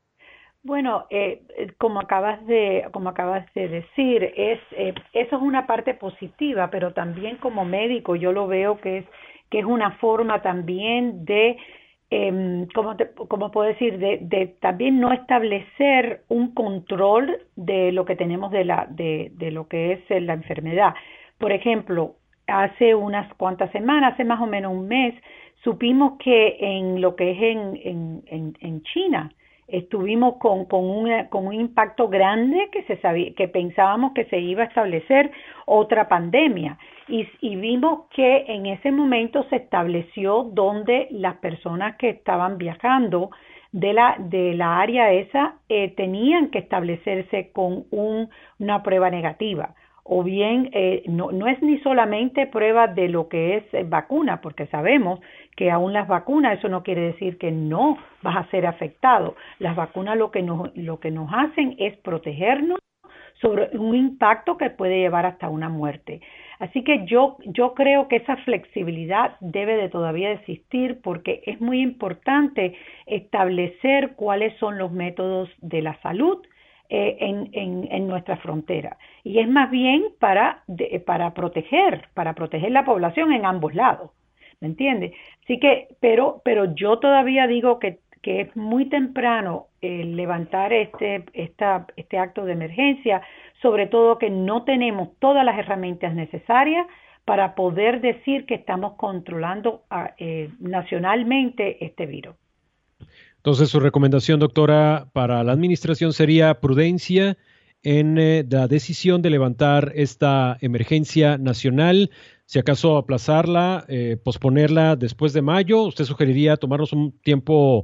Bueno, eh, como acabas de como acabas de decir, es eh, eso es una parte positiva, pero también como médico yo lo veo que es que es una forma también de eh, como te, como puedo decir de, de también no establecer un control de lo que tenemos de la de, de lo que es la enfermedad. Por ejemplo, hace unas cuantas semanas, hace más o menos un mes, supimos que en lo que es en en, en, en China estuvimos con, con, una, con un impacto grande que se sabía, que pensábamos que se iba a establecer otra pandemia y, y vimos que en ese momento se estableció donde las personas que estaban viajando de la, de la área esa eh, tenían que establecerse con un, una prueba negativa. O bien, eh, no, no es ni solamente prueba de lo que es eh, vacuna, porque sabemos que aún las vacunas, eso no quiere decir que no vas a ser afectado. Las vacunas lo que nos, lo que nos hacen es protegernos sobre un impacto que puede llevar hasta una muerte. Así que yo, yo creo que esa flexibilidad debe de todavía existir porque es muy importante establecer cuáles son los métodos de la salud Eh, en, en, en nuestra frontera. Y es más bien para, de, para proteger, para proteger la población en ambos lados, ¿me entiendes? Así que, pero, pero yo todavía digo que, que es muy temprano eh, levantar este, esta, este acto de emergencia, sobre todo que no tenemos todas las herramientas necesarias para poder decir que estamos controlando a, eh, nacionalmente este virus. Entonces, su recomendación, doctora, para la administración sería prudencia en eh, la decisión de levantar esta emergencia nacional, si acaso aplazarla, eh, posponerla después de mayo. ¿Usted sugeriría tomarnos un tiempo,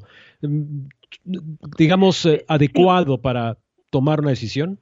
digamos, eh, adecuado para tomar una decisión?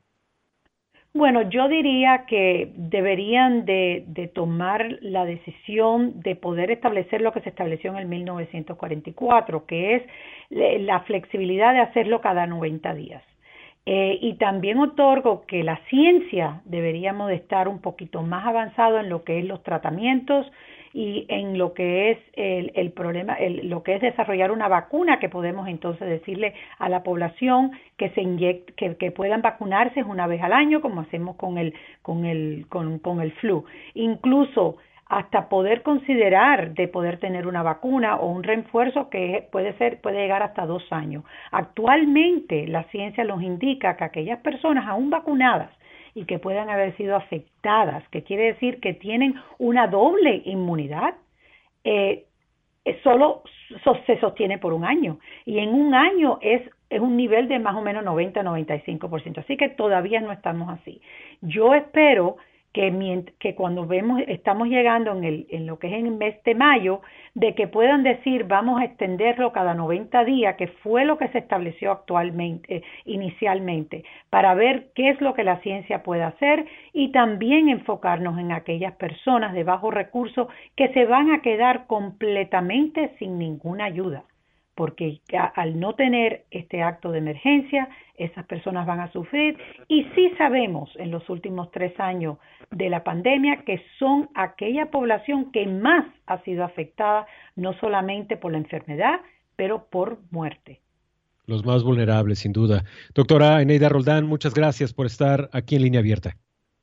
Bueno, yo diría que deberían de, de tomar la decisión de poder establecer lo que se estableció en el mil novecientos cuarenta y cuatro, que es la flexibilidad de hacerlo cada noventa días. Eh, y también otorgo que la ciencia deberíamos de estar un poquito más avanzado en lo que es los tratamientos y en lo que es el, el problema, el, lo que es desarrollar una vacuna que podemos entonces decirle a la población que se inyecte, que, que puedan vacunarse una vez al año, como hacemos con el, con el, con, con el flu. Incluso hasta poder considerar de poder tener una vacuna o un refuerzo que puede ser, puede llegar hasta dos años. Actualmente la ciencia nos indica que aquellas personas aún vacunadas y que puedan haber sido afectadas, que quiere decir que tienen una doble inmunidad, eh, solo so, se sostiene por un año. Y en un año es, es un nivel de más o menos noventa a noventa y cinco por ciento. Así que todavía no estamos así. Yo espero que, que cuando vemos, estamos llegando en, el, en lo que es en el mes de mayo, de que puedan decir vamos a extenderlo cada noventa días, que fue lo que se estableció actualmente, eh, inicialmente, para ver qué es lo que la ciencia puede hacer y también enfocarnos en aquellas personas de bajos recursos que se van a quedar completamente sin ninguna ayuda. Porque al no tener este acto de emergencia, esas personas van a sufrir y sí sabemos en los últimos tres años de la pandemia que son aquella población que más ha sido afectada, no solamente por la enfermedad, pero por muerte. Los más vulnerables, sin duda. Doctora Eneida Roldán, muchas gracias por estar aquí en Línea Abierta.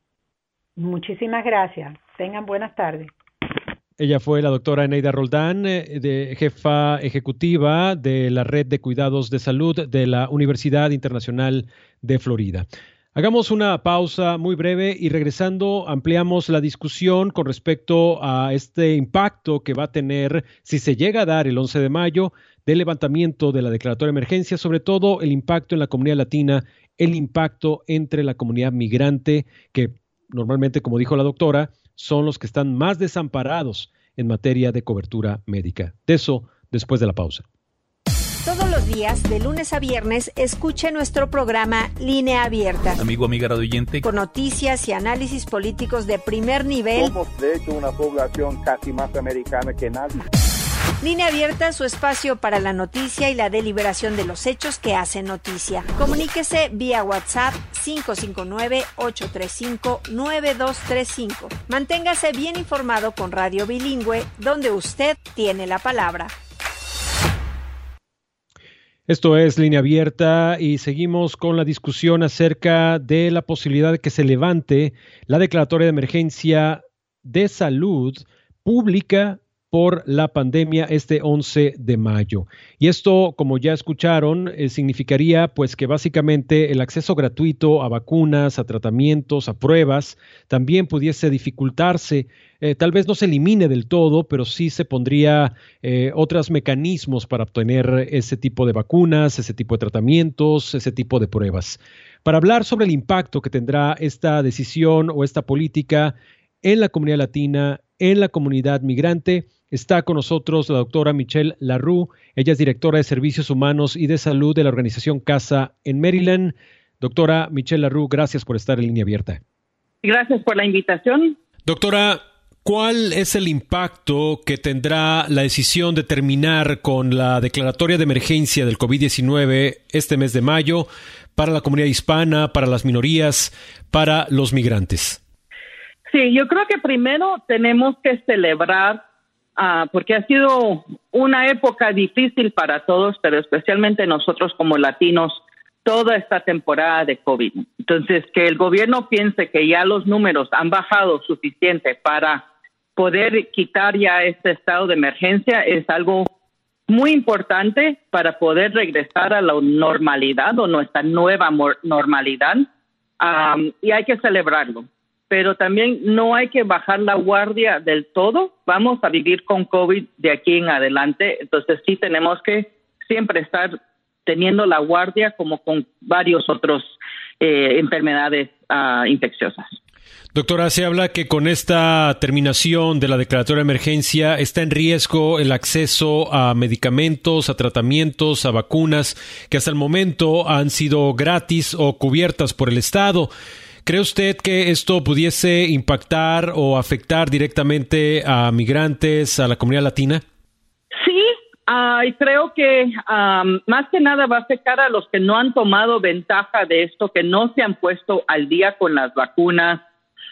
Muchísimas gracias. Tengan buenas tardes. Ella fue la doctora Eneida Roldán, eh, de, jefa ejecutiva de la Red de Cuidados de Salud de la Universidad Internacional de Florida. Hagamos una pausa muy breve y regresando ampliamos la discusión con respecto a este impacto que va a tener, si se llega a dar el once de mayo, del levantamiento de la declaratoria de emergencia, sobre todo el impacto en la comunidad latina, el impacto entre la comunidad migrante, que normalmente, como dijo la doctora, son los que están más desamparados en materia de cobertura médica. De eso, después de la pausa. Todos los días, de lunes a viernes, escuche nuestro programa Línea Abierta. Amigo, amiga radioyente. Con noticias y análisis políticos de primer nivel. Somos, de hecho, una población casi más americana que nadie. Línea Abierta, su espacio para la noticia y la deliberación de los hechos que hacen noticia. Comuníquese vía WhatsApp cinco cinco nueve, ocho tres cinco, nueve dos tres cinco. Manténgase bien informado con Radio Bilingüe, donde usted tiene la palabra. Esto es Línea Abierta y seguimos con la discusión acerca de la posibilidad de que se levante la declaratoria de emergencia de salud pública por la pandemia este once de mayo. Y esto, como ya escucharon, eh, significaría pues que básicamente el acceso gratuito a vacunas, a tratamientos, a pruebas, también pudiese dificultarse. Eh, tal vez no se elimine del todo, pero sí se pondría eh, otros mecanismos para obtener ese tipo de vacunas, ese tipo de tratamientos, ese tipo de pruebas. Para hablar sobre el impacto que tendrá esta decisión o esta política en la comunidad latina, en la comunidad migrante, está con nosotros la doctora Michelle LaRue. Ella es directora de Servicios Humanos y de Salud de la organización CASA en Maryland. Doctora Michelle LaRue, gracias por estar en Línea Abierta. Gracias por la invitación. Doctora, ¿cuál es el impacto que tendrá la decisión de terminar con la declaratoria de emergencia del COVID diecinueve este mes de mayo para la comunidad hispana, para las minorías, para los migrantes? Sí, yo creo que primero tenemos que celebrar Uh, porque ha sido una época difícil para todos, pero especialmente nosotros como latinos, toda esta temporada de COVID. Entonces, que el gobierno piense que ya los números han bajado suficiente para poder quitar ya este estado de emergencia es algo muy importante para poder regresar a la normalidad o nuestra nueva normalidad, um, y hay que celebrarlo. Pero también no hay que bajar la guardia del todo. Vamos a vivir con COVID de aquí en adelante. Entonces sí tenemos que siempre estar teniendo la guardia como con varios otros eh, enfermedades uh, infecciosas. Doctora, se habla que con esta terminación de la declaratoria de emergencia está en riesgo el acceso a medicamentos, a tratamientos, a vacunas que hasta el momento han sido gratis o cubiertas por el Estado. ¿Cree usted que esto pudiese impactar o afectar directamente a migrantes, a la comunidad latina? Sí, uh, y creo que um, más que nada va a afectar a los que no han tomado ventaja de esto, que no se han puesto al día con las vacunas,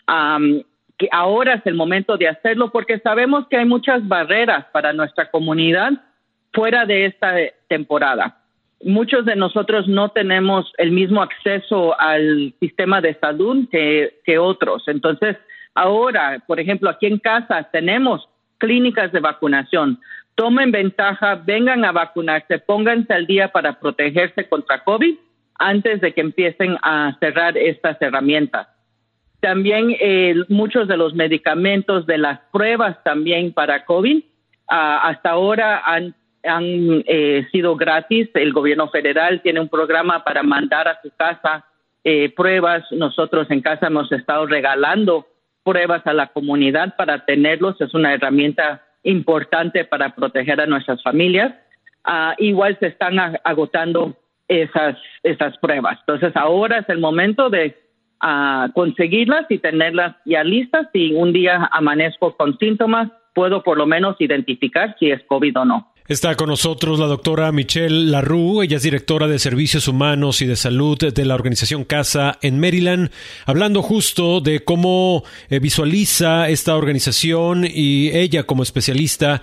um, que ahora es el momento de hacerlo, porque sabemos que hay muchas barreras para nuestra comunidad fuera de esta temporada. Muchos de nosotros no tenemos el mismo acceso al sistema de salud que, que otros. Entonces, ahora, por ejemplo, aquí en casa tenemos clínicas de vacunación. Tomen ventaja, vengan a vacunarse, pónganse al día para protegerse contra COVID antes de que empiecen a cerrar estas herramientas. También eh, muchos de los medicamentos, de las pruebas también para COVID, uh, hasta ahora han han eh, sido gratis. El gobierno federal tiene un programa para mandar a su casa eh, pruebas. Nosotros en casa hemos estado regalando pruebas a la comunidad para tenerlos. Es una herramienta importante para proteger a nuestras familias. Uh, igual se están agotando esas, esas pruebas. Entonces ahora es el momento de uh, conseguirlas y tenerlas ya listas. Si un día amanezco con síntomas, puedo por lo menos identificar si es COVID o no. Está con nosotros la doctora Michelle LaRue, ella es directora de Servicios Humanos y de Salud de la organización CASA en Maryland, hablando justo de cómo eh, visualiza esta organización y ella como especialista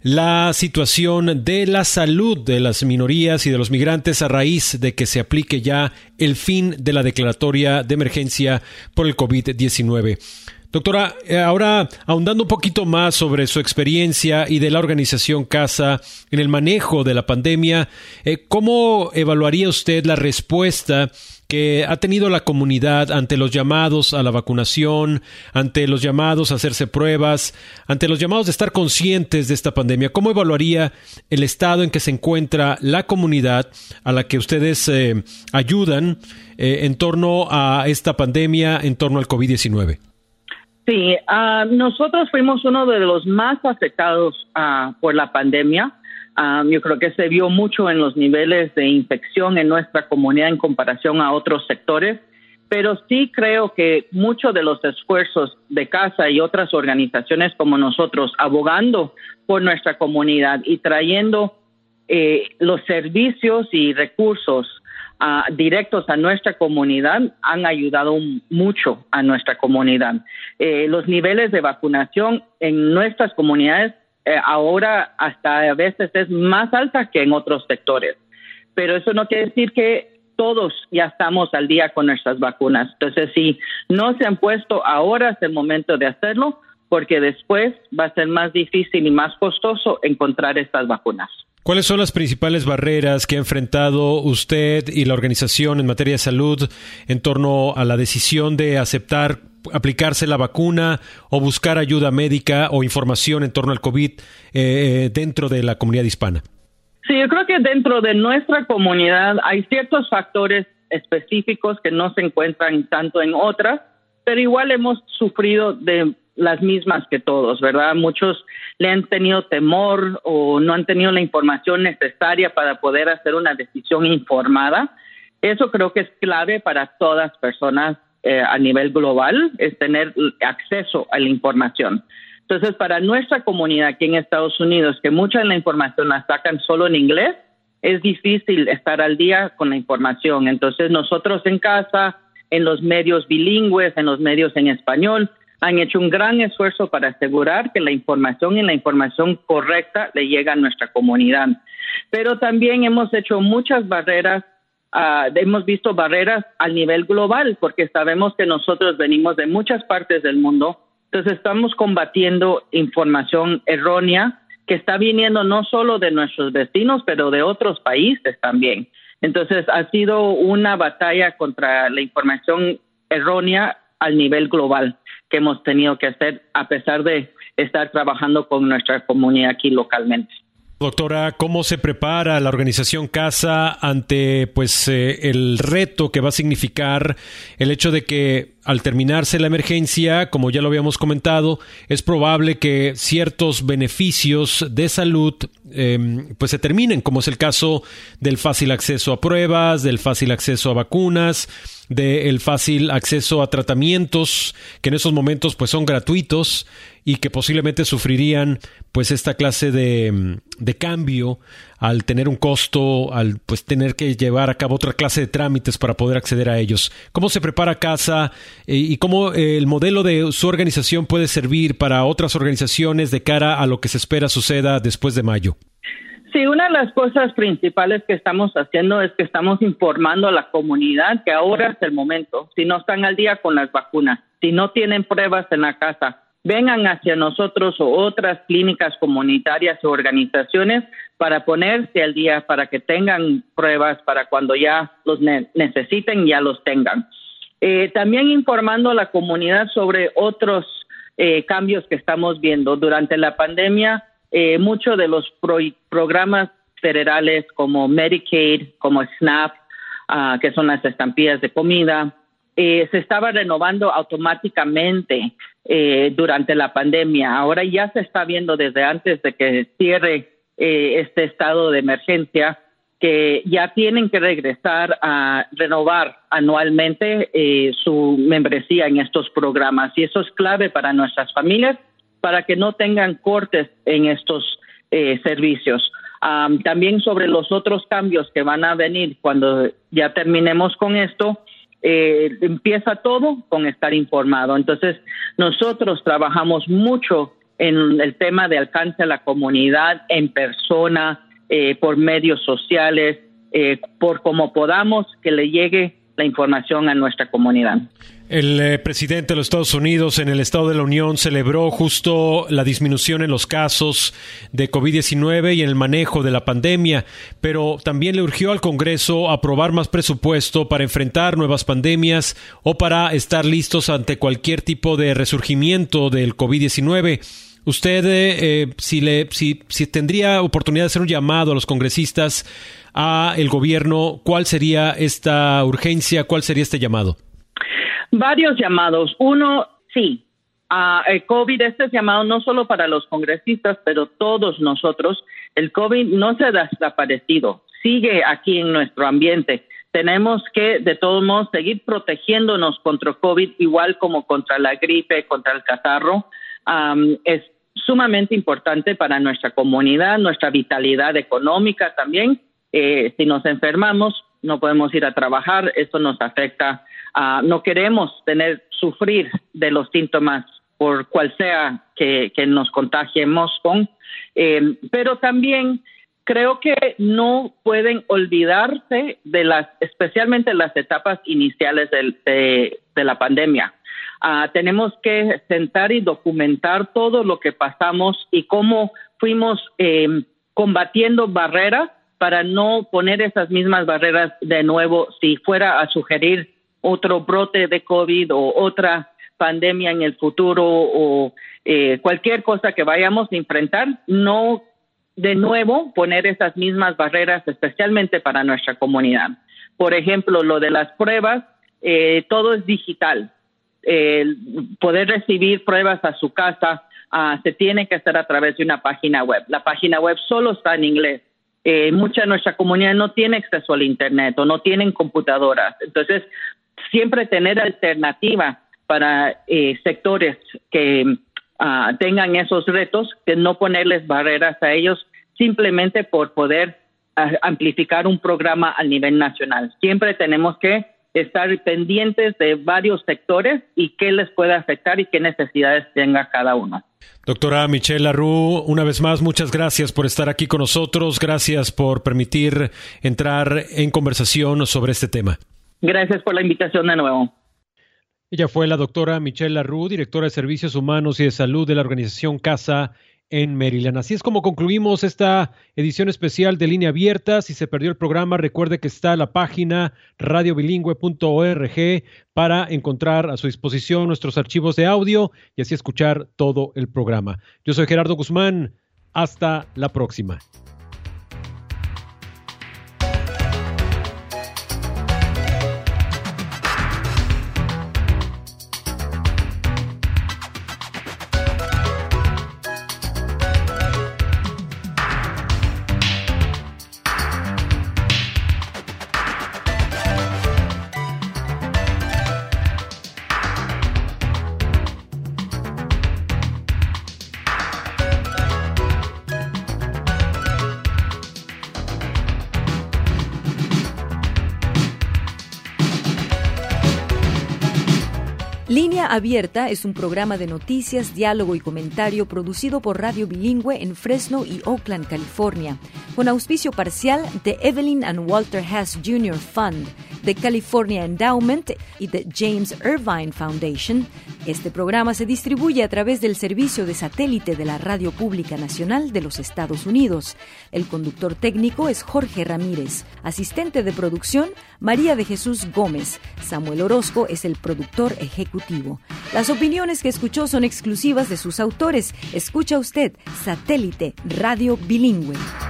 la situación de la salud de las minorías y de los migrantes a raíz de que se aplique ya el fin de la declaratoria de emergencia por el COVID diecinueve. Doctora, ahora ahondando un poquito más sobre su experiencia y de la organización CASA en el manejo de la pandemia, eh, ¿cómo evaluaría usted la respuesta que ha tenido la comunidad ante los llamados a la vacunación, ante los llamados a hacerse pruebas, ante los llamados de estar conscientes de esta pandemia? ¿Cómo evaluaría el estado en que se encuentra la comunidad a la que ustedes eh, ayudan eh, en torno a esta pandemia, en torno al COVID diecinueve? Sí, uh, nosotros fuimos uno de los más afectados uh, por la pandemia. Um, yo creo que se vio mucho en los niveles de infección en nuestra comunidad en comparación a otros sectores, pero sí creo que muchos de los esfuerzos de CASA y otras organizaciones como nosotros, abogando por nuestra comunidad y trayendo eh, los servicios y recursos uh, directos a nuestra comunidad, han ayudado mucho a nuestra comunidad. Eh, los niveles de vacunación en nuestras comunidades Eh, ahora hasta a veces es más alta que en otros sectores. Pero eso no quiere decir que todos ya estamos al día con nuestras vacunas. Entonces, si no se han puesto, ahora es el momento de hacerlo, porque después va a ser más difícil y más costoso encontrar estas vacunas. ¿Cuáles son las principales barreras que ha enfrentado usted y la organización en materia de salud en torno a la decisión de aceptar aplicarse la vacuna o buscar ayuda médica o información en torno al COVID eh, dentro de la comunidad hispana? Sí, yo creo que dentro de nuestra comunidad hay ciertos factores específicos que no se encuentran tanto en otras, pero igual hemos sufrido de las mismas que todos, ¿verdad? Muchos le han tenido temor o no han tenido la información necesaria para poder hacer una decisión informada. Eso creo que es clave para todas las personas eh, a nivel global, es tener acceso a la información. Entonces, para nuestra comunidad aquí en Estados Unidos, que mucha de la información la sacan solo en inglés, es difícil estar al día con la información. Entonces, nosotros en casa, en los medios bilingües, en los medios en español, han hecho un gran esfuerzo para asegurar que la información y la información correcta le llega a nuestra comunidad. Pero también hemos hecho muchas barreras, uh, hemos visto barreras a nivel global, porque sabemos que nosotros venimos de muchas partes del mundo. Entonces estamos combatiendo información errónea que está viniendo no solo de nuestros vecinos, pero de otros países también. Entonces ha sido una batalla contra la información errónea al nivel global que hemos tenido que hacer a pesar de estar trabajando con nuestra comunidad aquí localmente. Doctora, ¿cómo se prepara la organización CASA ante pues eh, el reto que va a significar el hecho de que al terminarse la emergencia, como ya lo habíamos comentado, es probable que ciertos beneficios de salud eh, pues se terminen, como es el caso del fácil acceso a pruebas, del fácil acceso a vacunas, del fácil acceso a tratamientos que en esos momentos pues son gratuitos y que posiblemente sufrirían pues esta clase de, de cambio al tener un costo, al pues tener que llevar a cabo otra clase de trámites para poder acceder a ellos. ¿Cómo se prepara CASA eh, y cómo eh, el modelo de su organización puede servir para otras organizaciones de cara a lo que se espera suceda después de mayo? Sí, una de las cosas principales que estamos haciendo es que estamos informando a la comunidad que ahora es el momento. Si no están al día con las vacunas, si no tienen pruebas en la casa, vengan hacia nosotros o otras clínicas comunitarias o organizaciones para ponerse al día, para que tengan pruebas, para cuando ya los ne- necesiten, ya los tengan. Eh, también informando a la comunidad sobre otros eh, cambios que estamos viendo. Durante la pandemia, eh, muchos de los pro- programas federales como Medicaid, como SNAP, uh, que son las estampillas de comida, eh, se estaba renovando automáticamente eh, durante la pandemia. Ahora ya se está viendo desde antes de que cierre eh, este estado de emergencia que ya tienen que regresar a renovar anualmente eh, su membresía en estos programas. Y eso es clave para nuestras familias, para que no tengan cortes en estos eh, servicios. Um, también sobre los otros cambios que van a venir cuando ya terminemos con esto, eh, empieza todo con estar informado. Entonces, nosotros trabajamos mucho en el tema de alcance a la comunidad, en persona, eh, por medios sociales, eh, por como podamos que le llegue la información a nuestra comunidad. El eh, presidente de los Estados Unidos en el Estado de la Unión celebró justo la disminución en los casos de COVID diecinueve y en el manejo de la pandemia, pero también le urgió al Congreso aprobar más presupuesto para enfrentar nuevas pandemias o para estar listos ante cualquier tipo de resurgimiento del COVID diecinueve. Usted, eh, si, le, si, si tendría oportunidad de hacer un llamado a los congresistas, a el gobierno, ¿cuál sería esta urgencia? ¿Cuál sería este llamado? Varios llamados. Uno, sí, uh, el COVID, este es llamado no solo para los congresistas, pero todos nosotros El COVID no se ha desaparecido, sigue aquí en nuestro ambiente. Tenemos que, de todos modos, seguir protegiéndonos contra COVID, igual como contra la gripe, contra el catarro. Um, es sumamente importante para nuestra comunidad, nuestra vitalidad económica también. Eh, si nos enfermamos, no podemos ir a trabajar, esto nos afecta. Uh, no queremos tener, sufrir de los síntomas por cual sea que, que nos contagiemos con. Eh, pero también creo que no pueden olvidarse de las, especialmente las etapas iniciales de, de, de la pandemia. Uh, tenemos que sentar y documentar todo lo que pasamos y cómo fuimos eh, combatiendo barreras para no poner esas mismas barreras de nuevo si fuera a sugerir otro brote de COVID o otra pandemia en el futuro o eh, cualquier cosa que vayamos a enfrentar, no de nuevo poner esas mismas barreras, especialmente para nuestra comunidad. Por ejemplo, lo de las pruebas, eh, todo es digital. Eh, poder recibir pruebas a su casa uh, se tiene que hacer a través de una página web. La página web solo está en inglés. Eh, mucha de nuestra comunidad no tiene acceso al internet o no tienen computadoras. Entonces, siempre tener alternativa para eh, sectores que uh, tengan esos retos, que no ponerles barreras a ellos simplemente por poder uh, amplificar un programa a nivel nacional. Siempre tenemos que estar pendientes de varios sectores y qué les puede afectar y qué necesidades tenga cada uno. Doctora Michelle LaRue, una vez más, muchas gracias por estar aquí con nosotros. Gracias por permitir entrar en conversación sobre este tema. Gracias por la invitación de nuevo. Ella fue la doctora Michelle LaRue, directora de Servicios Humanos y de Salud de la organización CASA en Maryland. Así es como concluimos esta edición especial de Línea Abierta. Si se perdió el programa, recuerde que está la página radio bilingüe punto org para encontrar a su disposición nuestros archivos de audio y así escuchar todo el programa. Yo soy Gerardo Guzmán. Hasta la próxima. Línea Abierta es un programa de noticias, diálogo y comentario producido por Radio Bilingüe en Fresno y Oakland, California, con auspicio parcial de Evelyn and Walter Hess junior Fund, de California Endowment y de James Irvine Foundation. Este programa se distribuye a través del servicio de satélite de la Radio Pública Nacional de los Estados Unidos. El conductor técnico es Jorge Ramírez. Asistente de producción, María de Jesús Gómez. Samuel Orozco es el productor ejecutivo. Las opiniones que escuchó son exclusivas de sus autores. Escucha usted Satélite Radio Bilingüe.